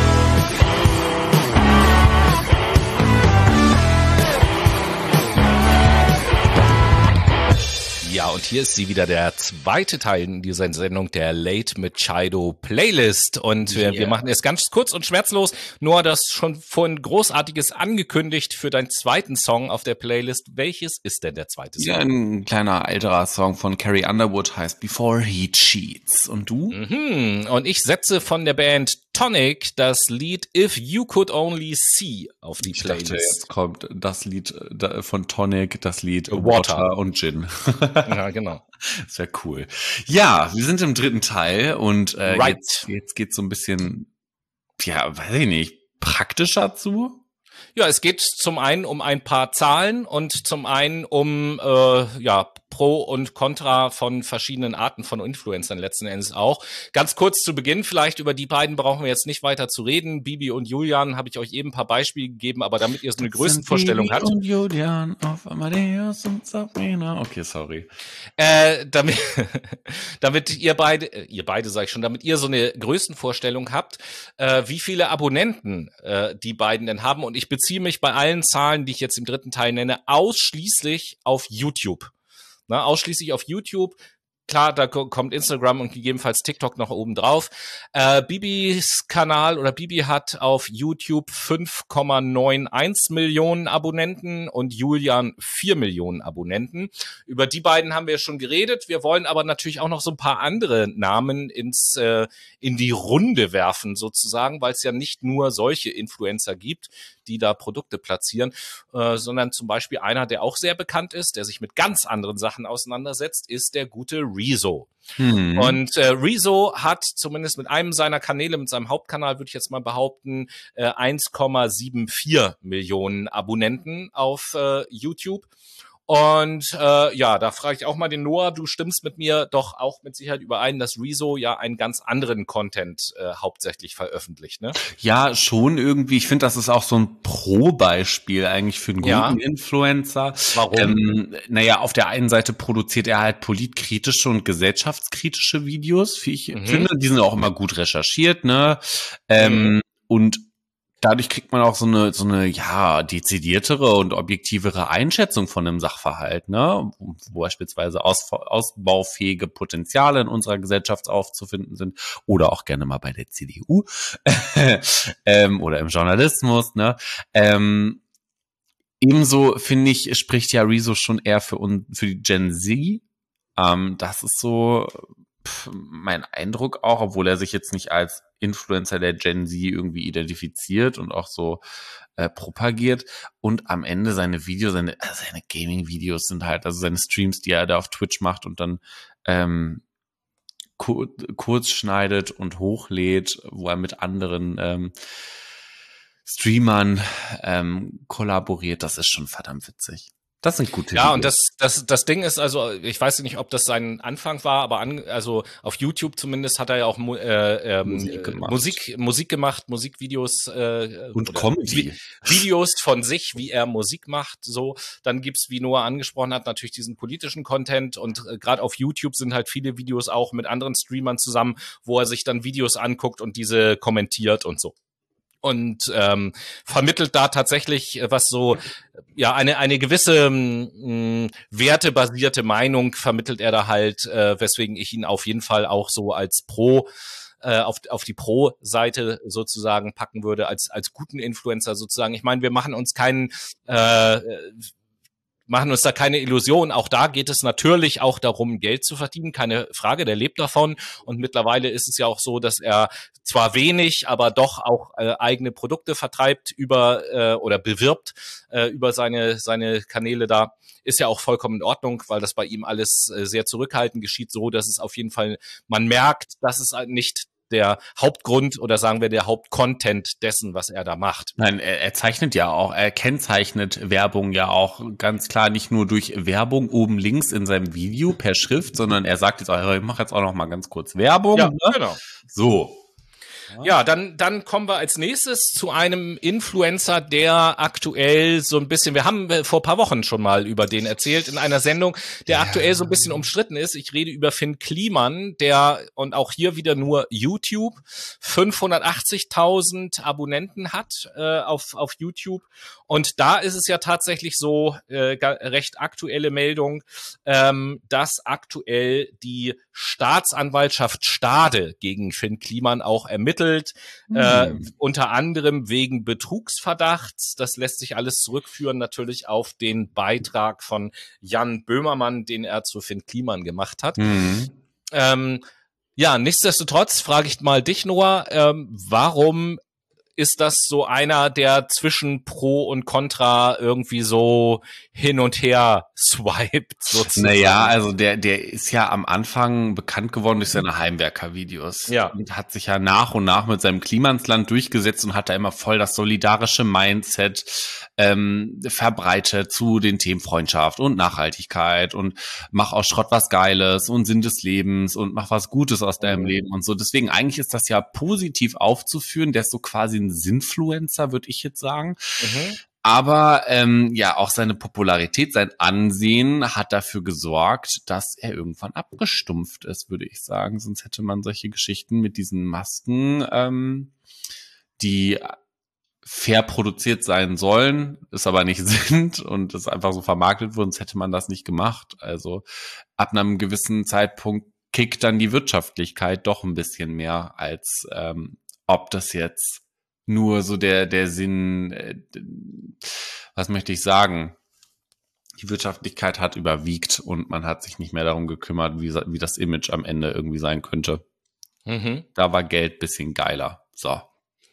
Ja, und hier ist sie wieder, der zweite Teil in dieser Sendung, der Late mit Chido Playlist. Und wir, yeah. wir machen es ganz kurz und schmerzlos. Noah, das schon vorhin Großartiges angekündigt für deinen zweiten Song auf der Playlist. Welches ist denn der zweite Song? Ja, ein kleiner älterer Song von Carrie Underwood heißt Before He Cheats. Und du? Mhm. Und ich setze von der Band Tonic das Lied If You Could Only See auf die ich Playlist. Dachte, jetzt kommt das Lied von Tonic, das Lied Water, Water und Gin. Ja, genau. Das wäre cool. Ja, wir sind im dritten Teil und äh, right. jetzt, jetzt geht's so ein bisschen, ja, weiß ich nicht, praktischer zu. Ja, es geht zum einen um ein paar Zahlen und zum einen um äh, ja Pro und Contra von verschiedenen Arten von Influencern letzten Endes auch. Ganz kurz zu Beginn vielleicht, über die beiden brauchen wir jetzt nicht weiter zu reden. Bibi und Julian habe ich euch eben ein paar Beispiele gegeben, aber damit ihr so eine Größenvorstellung habt. Bibi und Julian auf Amadeus und Sabrina. Okay, sorry. Äh, damit, damit ihr beide, äh, ihr beide sag ich schon, damit ihr so eine Größenvorstellung habt, äh, wie viele Abonnenten äh, die beiden denn haben. Und ich beziehe mich bei allen Zahlen, die ich jetzt im dritten Teil nenne, ausschließlich auf YouTube. Na, ausschließlich auf YouTube. Klar, da kommt Instagram und gegebenenfalls TikTok noch oben drauf. Äh, Bibis Kanal oder Bibi hat auf YouTube fünf Komma einundneunzig Millionen Abonnenten und Julian vier Millionen Abonnenten. Über die beiden haben wir schon geredet. Wir wollen aber natürlich auch noch so ein paar andere Namen ins äh, in die Runde werfen sozusagen, weil es ja nicht nur solche Influencer gibt, die da Produkte platzieren, äh, sondern zum Beispiel einer, der auch sehr bekannt ist, der sich mit ganz anderen Sachen auseinandersetzt, ist der gute Rezo. Hm. Und äh, Rezo hat zumindest mit einem seiner Kanäle, mit seinem Hauptkanal, würde ich jetzt mal behaupten, äh, eins Komma vierundsiebzig Millionen Abonnenten auf äh, YouTube. Und äh, ja, da frage ich auch mal den Noah, du stimmst mit mir doch auch mit Sicherheit überein, dass Rezo ja einen ganz anderen Content äh, hauptsächlich veröffentlicht, ne? Ja, schon irgendwie. Ich finde, das ist auch so ein Pro-Beispiel eigentlich für einen guten ja. Influencer. Warum? Ähm, naja, auf der einen Seite produziert er halt politkritische und gesellschaftskritische Videos, wie ich mhm. finde. Die sind auch immer gut recherchiert, ne? Ähm, mhm. Und dadurch kriegt man auch so eine, so eine, ja, dezidiertere und objektivere Einschätzung von einem Sachverhalt, ne? Wo beispielsweise aus, ausbaufähige Potenziale in unserer Gesellschaft aufzufinden sind oder auch gerne mal bei der C D U ähm, oder im Journalismus, ne? Ähm, ebenso finde ich, spricht ja Rezo schon eher für uns, für die Gen Z. Ähm, das ist so, pff, mein Eindruck auch, obwohl er sich jetzt nicht als Influencer der Gen Z irgendwie identifiziert und auch so äh, propagiert. Und am Ende seine Videos, seine, also seine Gaming-Videos sind halt, also seine Streams, die er da auf Twitch macht und dann ähm, kur kurz schneidet und hochlädt, wo er mit anderen ähm, Streamern ähm, kollaboriert, das ist schon verdammt witzig. Das sind gute Ja, Videos. und das, das, das Ding ist also, ich weiß nicht, ob das sein Anfang war, aber an, also auf YouTube zumindest hat er ja auch äh, ähm, Musik gemacht. Musik, Musik gemacht, Musikvideos äh, und Comedy. Videos von sich, wie er Musik macht. So, dann gibt's, wie Noah angesprochen hat, natürlich diesen politischen Content und äh, gerade auf YouTube sind halt viele Videos auch mit anderen Streamern zusammen, wo er sich dann Videos anguckt und diese kommentiert und so. Und ähm, vermittelt da tatsächlich, was so, ja, eine eine gewisse mh, wertebasierte Meinung vermittelt er da halt, äh, weswegen ich ihn auf jeden Fall auch so als Pro äh, auf auf die Pro-Seite sozusagen packen würde, als als guten Influencer sozusagen. Ich meine, wir machen uns keinen äh, machen uns da keine Illusion. Auch da geht es natürlich auch darum, Geld zu verdienen. Keine Frage, der lebt davon. Und mittlerweile ist es ja auch so, dass er zwar wenig, aber doch auch äh, eigene Produkte vertreibt über äh, oder bewirbt äh, über seine seine Kanäle da. Ist ja auch vollkommen in Ordnung, weil das bei ihm alles äh, sehr zurückhaltend geschieht, so dass es auf jeden Fall, man merkt, dass es nicht der Hauptgrund oder sagen wir der Hauptcontent dessen, was er da macht. Nein, er, er zeichnet ja auch, er kennzeichnet Werbung ja auch ganz klar nicht nur durch Werbung oben links in seinem Video per Schrift, sondern er sagt jetzt auch, ich mache jetzt auch noch mal ganz kurz Werbung. Ja, ne? Genau. So. Ja, dann, dann kommen wir als nächstes zu einem Influencer, der aktuell so ein bisschen, wir haben vor ein paar Wochen schon mal über den erzählt in einer Sendung, der ja. aktuell so ein bisschen umstritten ist. Ich rede über Finn Kliman, der, und auch hier wieder nur YouTube, fünfhundertachtzigtausend Abonnenten hat äh, auf, auf YouTube. Und da ist es ja tatsächlich so, äh, recht aktuelle Meldung, ähm, dass aktuell die Staatsanwaltschaft Stade gegen Finn Kliman auch ermittelt, hm. äh, unter anderem wegen Betrugsverdachts. Das lässt sich alles zurückführen natürlich auf den Beitrag von Jan Böhmermann, den er zu Finn Kliman gemacht hat. Hm. Ähm, ja, nichtsdestotrotz frage ich mal dich, Noah, ähm, warum ist das so einer, der zwischen Pro und Contra irgendwie so hin und her swiped sozusagen? Naja, also der der ist ja am Anfang bekannt geworden durch seine Heimwerker-Videos. Ja. Und hat sich ja nach und nach mit seinem Klimansland durchgesetzt und hat da immer voll das solidarische Mindset ähm, verbreitet zu den Themen Freundschaft und Nachhaltigkeit und mach aus Schrott was Geiles und Sinn des Lebens und mach was Gutes aus deinem mhm. Leben und so. Deswegen eigentlich ist das ja positiv aufzuführen. Der ist so quasi ein Sinfluencer, würde ich jetzt sagen. Mhm. Aber ähm, ja, auch seine Popularität, sein Ansehen hat dafür gesorgt, dass er irgendwann abgestumpft ist, würde ich sagen. Sonst hätte man solche Geschichten mit diesen Masken, ähm, die fair produziert sein sollen, es aber nicht sind und es einfach so vermarktet wurden, sonst hätte man das nicht gemacht. Also ab einem gewissen Zeitpunkt kickt dann die Wirtschaftlichkeit doch ein bisschen mehr, als ähm, ob das jetzt nur so der der Sinn, äh, was möchte ich sagen, die Wirtschaftlichkeit hat überwiegt und man hat sich nicht mehr darum gekümmert, wie, wie das Image am Ende irgendwie sein könnte. Mhm. Da war Geld bisschen geiler. So.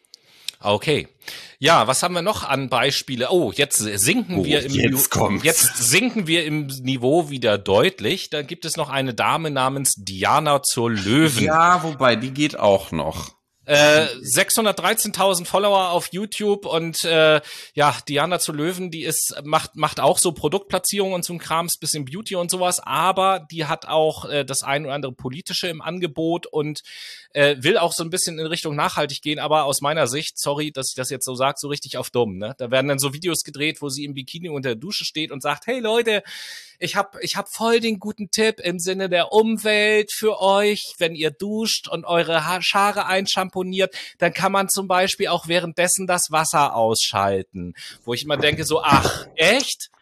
Okay. Ja, was haben wir noch an Beispiele? Oh, jetzt sinken oh, wir im jetzt Niveau, jetzt sinken wir im Niveau wieder deutlich. Da gibt es noch eine Dame namens Diana zur Löwen. Ja, wobei, die geht auch noch. Äh, sechshundertdreizehntausend Follower auf YouTube und äh, ja, Diana zur Löwen, die ist macht macht auch so Produktplatzierungen und so ein Krams, bisschen Beauty und sowas, aber die hat auch äh, das ein oder andere politische im Angebot und äh, will auch so ein bisschen in Richtung nachhaltig gehen, aber aus meiner Sicht, sorry, dass ich das jetzt so sage, so richtig auf dumm, ne? Da werden dann so Videos gedreht, wo sie im Bikini unter der Dusche steht und sagt, hey Leute, ich hab ich hab voll den guten Tipp im Sinne der Umwelt für euch, wenn ihr duscht und eure Haare einschamponiert, dann kann man zum Beispiel auch währenddessen das Wasser ausschalten. Wo ich immer denke so, ach, echt?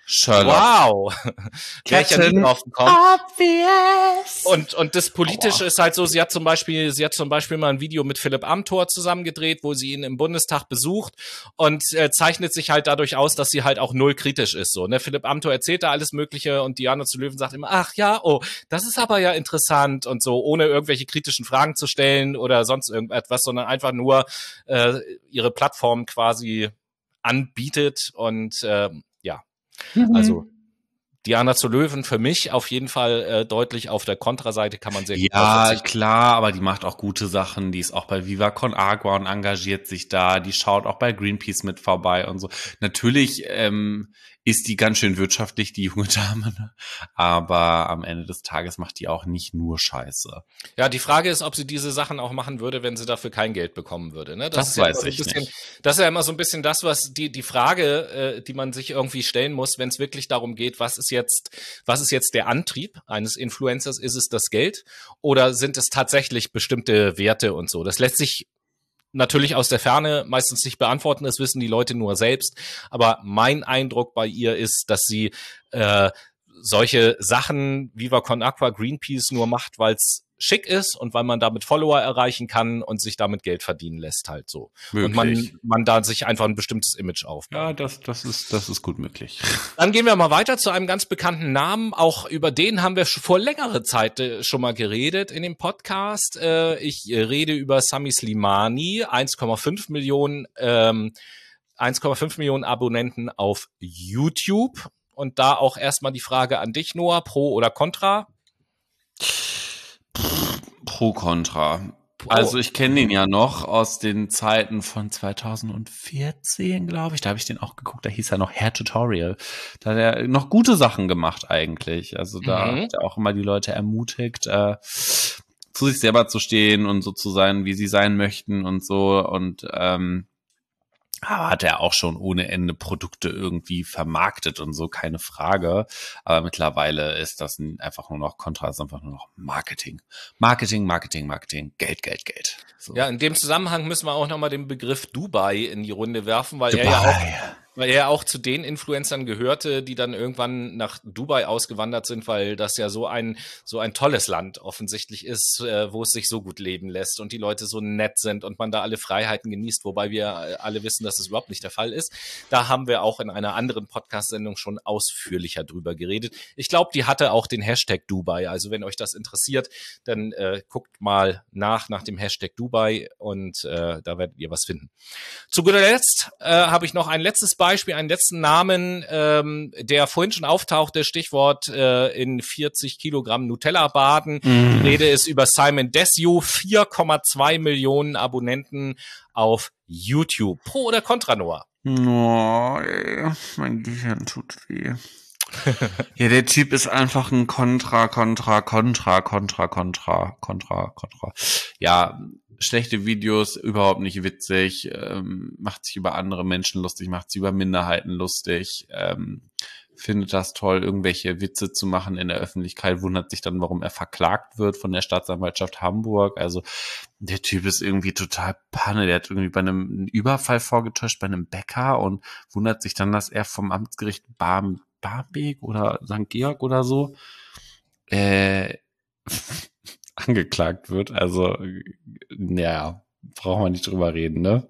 Sherlock. Wow. Wäre ich ja nie drauf gekommen. Obvious. Und, und das Politische Aua. ist halt so, sie hat zum Beispiel, sie hat zum Beispiel mal ein Video mit Philipp Amthor zusammengedreht, wo sie ihn im Bundestag besucht und äh, zeichnet sich halt dadurch aus, dass sie halt auch null kritisch ist, so, ne? Philipp Amthor erzählt da alles Mögliche und Diana zu Löwen sagt immer, ach ja, oh, das ist aber ja interessant und so, ohne irgendwelche kritischen Fragen zu stellen oder sonst irgendetwas, sondern einfach nur äh, ihre Plattform quasi anbietet und äh, ja, mhm. also Diana zu Löwen für mich auf jeden Fall äh, deutlich auf der Kontraseite, kann man sehr gut Ja, klar, aber die macht auch gute Sachen. Die ist auch bei Viva Con Agua und engagiert sich da. Die schaut auch bei Greenpeace mit vorbei und so. Natürlich ähm, ist die ganz schön wirtschaftlich, die junge Dame. Ne? Aber am Ende des Tages macht die auch nicht nur Scheiße. Ja, die Frage ist, ob sie diese Sachen auch machen würde, wenn sie dafür kein Geld bekommen würde. Ne? Das, das ist weiß ja so ich bisschen, nicht. Das ist ja immer so ein bisschen das, was die die Frage, äh, die man sich irgendwie stellen muss, wenn es wirklich darum geht, was ist jetzt, was ist jetzt der Antrieb eines Influencers? Ist es das Geld oder sind es tatsächlich bestimmte Werte und so? Das lässt sich natürlich aus der Ferne meistens nicht beantworten, das wissen die Leute nur selbst. Aber mein Eindruck bei ihr ist, dass sie äh, solche Sachen Viva Con Agua, Greenpeace nur macht, weil es schick ist und weil man damit Follower erreichen kann und sich damit Geld verdienen lässt halt so. Möglich. Und man, man da sich einfach ein bestimmtes Image aufbaut. Ja, das, das ist, das ist gut möglich. Dann gehen wir mal weiter zu einem ganz bekannten Namen. Auch über den haben wir vor längerer Zeit äh, schon mal geredet in dem Podcast. Äh, ich äh, rede über Sami Slimani, eins Komma fünf Millionen, ähm, eins Komma fünf Millionen Abonnenten auf YouTube. Und da auch erstmal die Frage an dich, Noah, pro oder contra? Pro Contra. Also ich kenne den ja noch aus den Zeiten von zweitausendvierzehn, glaube ich. Da habe ich den auch geguckt. Da hieß er noch Hair Tutorial. Da hat er noch gute Sachen gemacht eigentlich. Also da mhm. hat er auch immer die Leute ermutigt, äh, zu sich selber zu stehen und so zu sein, wie sie sein möchten und so. Und ähm, aber hat er auch schon ohne Ende Produkte irgendwie vermarktet und so, keine Frage. Aber mittlerweile ist das einfach nur noch Kontra, ist einfach nur noch Marketing. Marketing, Marketing, Marketing, Geld, Geld, Geld. So. Ja, in dem Zusammenhang müssen wir auch nochmal den Begriff Dubai in die Runde werfen, weil Dubai. er ja auch weil er auch zu den Influencern gehörte, die dann irgendwann nach Dubai ausgewandert sind, weil das ja so ein so ein tolles Land offensichtlich ist, äh, wo es sich so gut leben lässt und die Leute so nett sind und man da alle Freiheiten genießt, wobei wir alle wissen, dass das überhaupt nicht der Fall ist. Da haben wir auch in einer anderen Podcast-Sendung schon ausführlicher drüber geredet. Ich glaube, die hatte auch den Hashtag Dubai. Also wenn euch das interessiert, dann äh, guckt mal nach nach dem Hashtag Dubai und äh, da werdet ihr was finden. Zu guter Letzt äh, habe ich noch ein letztes Beispiel. Beispiel einen letzten Namen, ähm, der vorhin schon auftauchte, Stichwort äh, in vierzig Kilogramm Nutella baden. Mm. Die Rede ist über Simon Desue, vier Komma zwei Millionen Abonnenten auf YouTube. Pro oder contra, Noah? Oh, ey, mein Gehirn tut weh. Ja, der Typ ist einfach ein Kontra, Kontra, Kontra, Kontra, Kontra, Kontra, Kontra. Ja, schlechte Videos, überhaupt nicht witzig, ähm, macht sich über andere Menschen lustig, macht sich über Minderheiten lustig, ähm, findet das toll, irgendwelche Witze zu machen in der Öffentlichkeit, wundert sich dann, warum er verklagt wird von der Staatsanwaltschaft Hamburg. Also der Typ ist irgendwie total Panne, der hat irgendwie bei einem Überfall vorgetäuscht, bei einem Bäcker und wundert sich dann, dass er vom Amtsgericht Barm, Barmbek oder Sankt Georg oder so äh, angeklagt wird. Also, ja, brauchen wir nicht drüber reden, ne?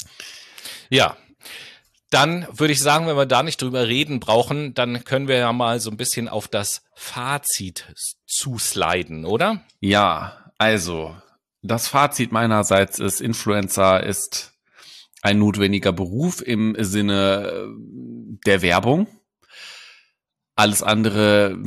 Ja, dann würde ich sagen, wenn wir da nicht drüber reden brauchen, dann können wir ja mal so ein bisschen auf das Fazit zusliden, oder? Ja, also, das Fazit meinerseits ist, Influencer ist ein notwendiger Beruf im Sinne der Werbung. Alles andere,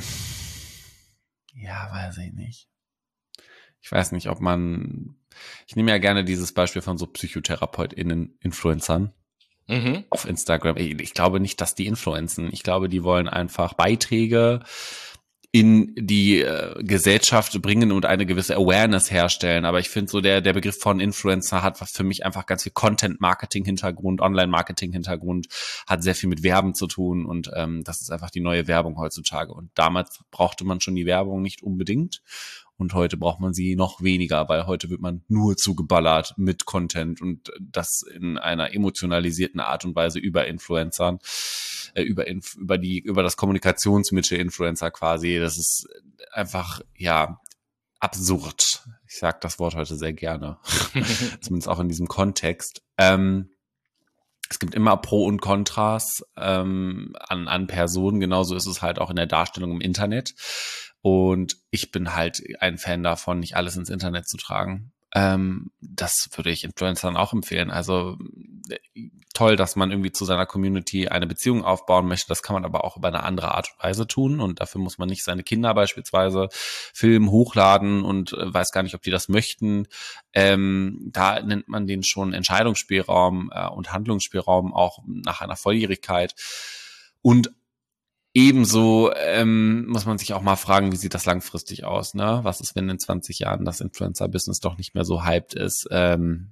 ja, weiß ich nicht. Ich weiß nicht, ob man, ich nehme ja gerne dieses Beispiel von so PsychotherapeutInnen, Influencern mhm. auf Instagram. Ich, ich glaube nicht, dass die influenzen. Ich glaube, die wollen einfach Beiträge in die äh, Gesellschaft bringen und eine gewisse Awareness herstellen. Aber ich finde so, der der Begriff von Influencer hat für mich einfach ganz viel Content-Marketing-Hintergrund, Online-Marketing-Hintergrund, hat sehr viel mit Werben zu tun und ähm, das ist einfach die neue Werbung heutzutage. Und damals brauchte man schon die Werbung nicht unbedingt. Und heute braucht man sie noch weniger, weil heute wird man nur zugeballert mit Content und das in einer emotionalisierten Art und Weise über Influencern. äh, über Inf- über die über das Kommunikationsmittel Influencer quasi. Das ist einfach ja absurd. Ich sage das Wort heute sehr gerne, zumindest auch in diesem Kontext. Ähm, Es gibt immer Pro und Kontras ähm, an, an Personen. Genauso ist es halt auch in der Darstellung im Internet. Und ich bin halt ein Fan davon, nicht alles ins Internet zu tragen. Ähm, das würde ich Influencern auch empfehlen. Also toll, dass man irgendwie zu seiner Community eine Beziehung aufbauen möchte. Das kann man aber auch über eine andere Art und Weise tun. Und dafür muss man nicht seine Kinder beispielsweise filmen, hochladen und äh, weiß gar nicht, ob die das möchten. Ähm, da nennt man den schon Entscheidungsspielraum äh, und Handlungsspielraum auch nach einer Volljährigkeit. Und ebenso ähm, muss man sich auch mal fragen, wie sieht das langfristig aus, ne? Was ist, wenn in zwanzig Jahren das Influencer-Business doch nicht mehr so hyped ist? Ähm,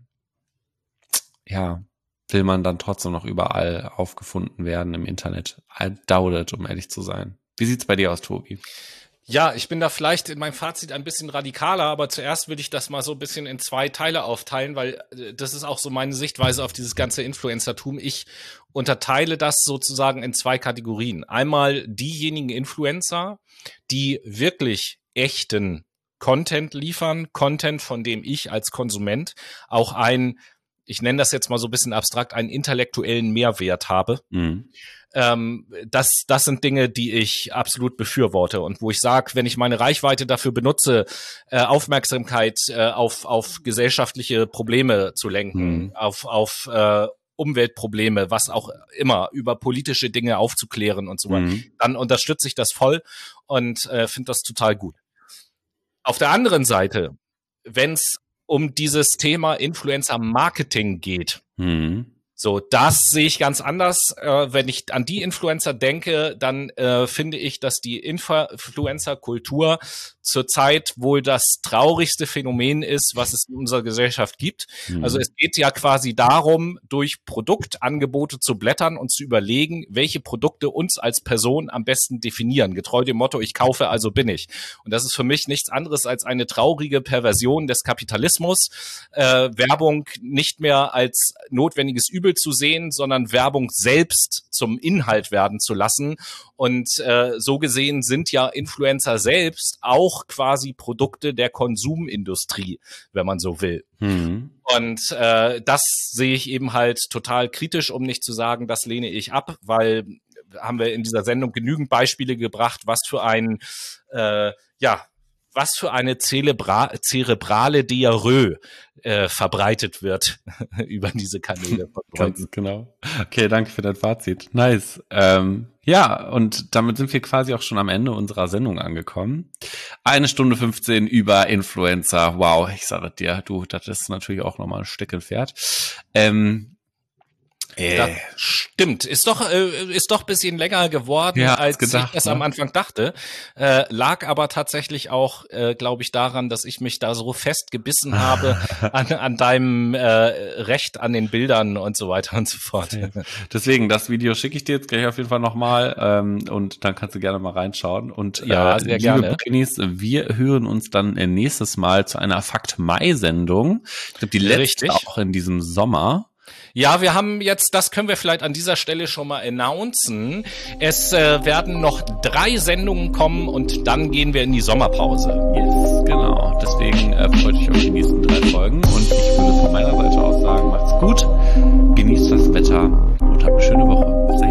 ja, will man dann trotzdem noch überall aufgefunden werden im Internet? I doubt it, um ehrlich zu sein. Wie sieht's bei dir aus, Tobi? Ja, ich bin da vielleicht in meinem Fazit ein bisschen radikaler, aber zuerst will ich das mal so ein bisschen in zwei Teile aufteilen, weil das ist auch so meine Sichtweise auf dieses ganze Influencertum. Ich unterteile das sozusagen in zwei Kategorien. Einmal diejenigen Influencer, die wirklich echten Content liefern, Content, von dem ich als Konsument auch ein, ich nenne das jetzt mal so ein bisschen abstrakt, einen intellektuellen Mehrwert habe. Mhm. Ähm, das, das sind Dinge, die ich absolut befürworte und wo ich sage, wenn ich meine Reichweite dafür benutze, äh, Aufmerksamkeit äh, auf, auf gesellschaftliche Probleme zu lenken, mhm. auf, auf äh, Umweltprobleme, was auch immer, über politische Dinge aufzuklären und so weiter, mhm. dann unterstütze ich das voll und äh, finde das total gut. Auf der anderen Seite, wenn es um dieses Thema Influencer-Marketing geht, mhm. so, das sehe ich ganz anders. Äh, wenn ich an die Influencer denke, dann äh, finde ich, dass die Influencer-Kultur zurzeit wohl das traurigste Phänomen ist, was es in unserer Gesellschaft gibt. Mhm. Also es geht ja quasi darum, durch Produktangebote zu blättern und zu überlegen, welche Produkte uns als Person am besten definieren. Getreu dem Motto, ich kaufe, also bin ich. Und das ist für mich nichts anderes als eine traurige Perversion des Kapitalismus. Äh, Werbung nicht mehr als notwendiges Übel zu sehen, sondern Werbung selbst zum Inhalt werden zu lassen. Und äh, so gesehen sind ja Influencer selbst auch quasi Produkte der Konsumindustrie, wenn man so will. Mhm. Und äh, das sehe ich eben halt total kritisch, um nicht zu sagen, das lehne ich ab, weil haben wir in dieser Sendung genügend Beispiele gebracht, was für ein äh, ja was für eine Zelebra- zerebrale Diarrhoe äh, verbreitet wird über diese Kanäle. Ganz genau. Okay, danke für dein Fazit. Nice. Ähm, ja, und damit sind wir quasi auch schon am Ende unserer Sendung angekommen. Eine Stunde fünfzehn über Influencer. Wow, ich sage dir, du, das ist natürlich auch nochmal ein Steckenpferd. Ähm, Das stimmt. Ist doch, äh, ist doch ein bisschen länger geworden, ja, als gedacht, ich das ne? am Anfang dachte. Äh, lag aber tatsächlich auch, äh, glaube ich, daran, dass ich mich da so fest gebissen habe an, an deinem äh, Recht an den Bildern und so weiter und so fort. Ja. Deswegen, das Video schicke ich dir jetzt gleich auf jeden Fall nochmal ähm, und dann kannst du gerne mal reinschauen. Und ja, äh, sehr liebe gerne. Brinis, wir hören uns dann nächstes Mal zu einer Fakt-Mai-Sendung. Ich glaube, die letzte Richtig. auch in diesem Sommer. Ja, wir haben jetzt, das können wir vielleicht an dieser Stelle schon mal announcen. Es äh, werden noch drei Sendungen kommen und dann gehen wir in die Sommerpause. Yes, genau. Deswegen äh, freut euch auf die nächsten drei Folgen und ich würde von meiner Seite aus sagen, macht's gut, genießt das Wetter und habt eine schöne Woche. Bis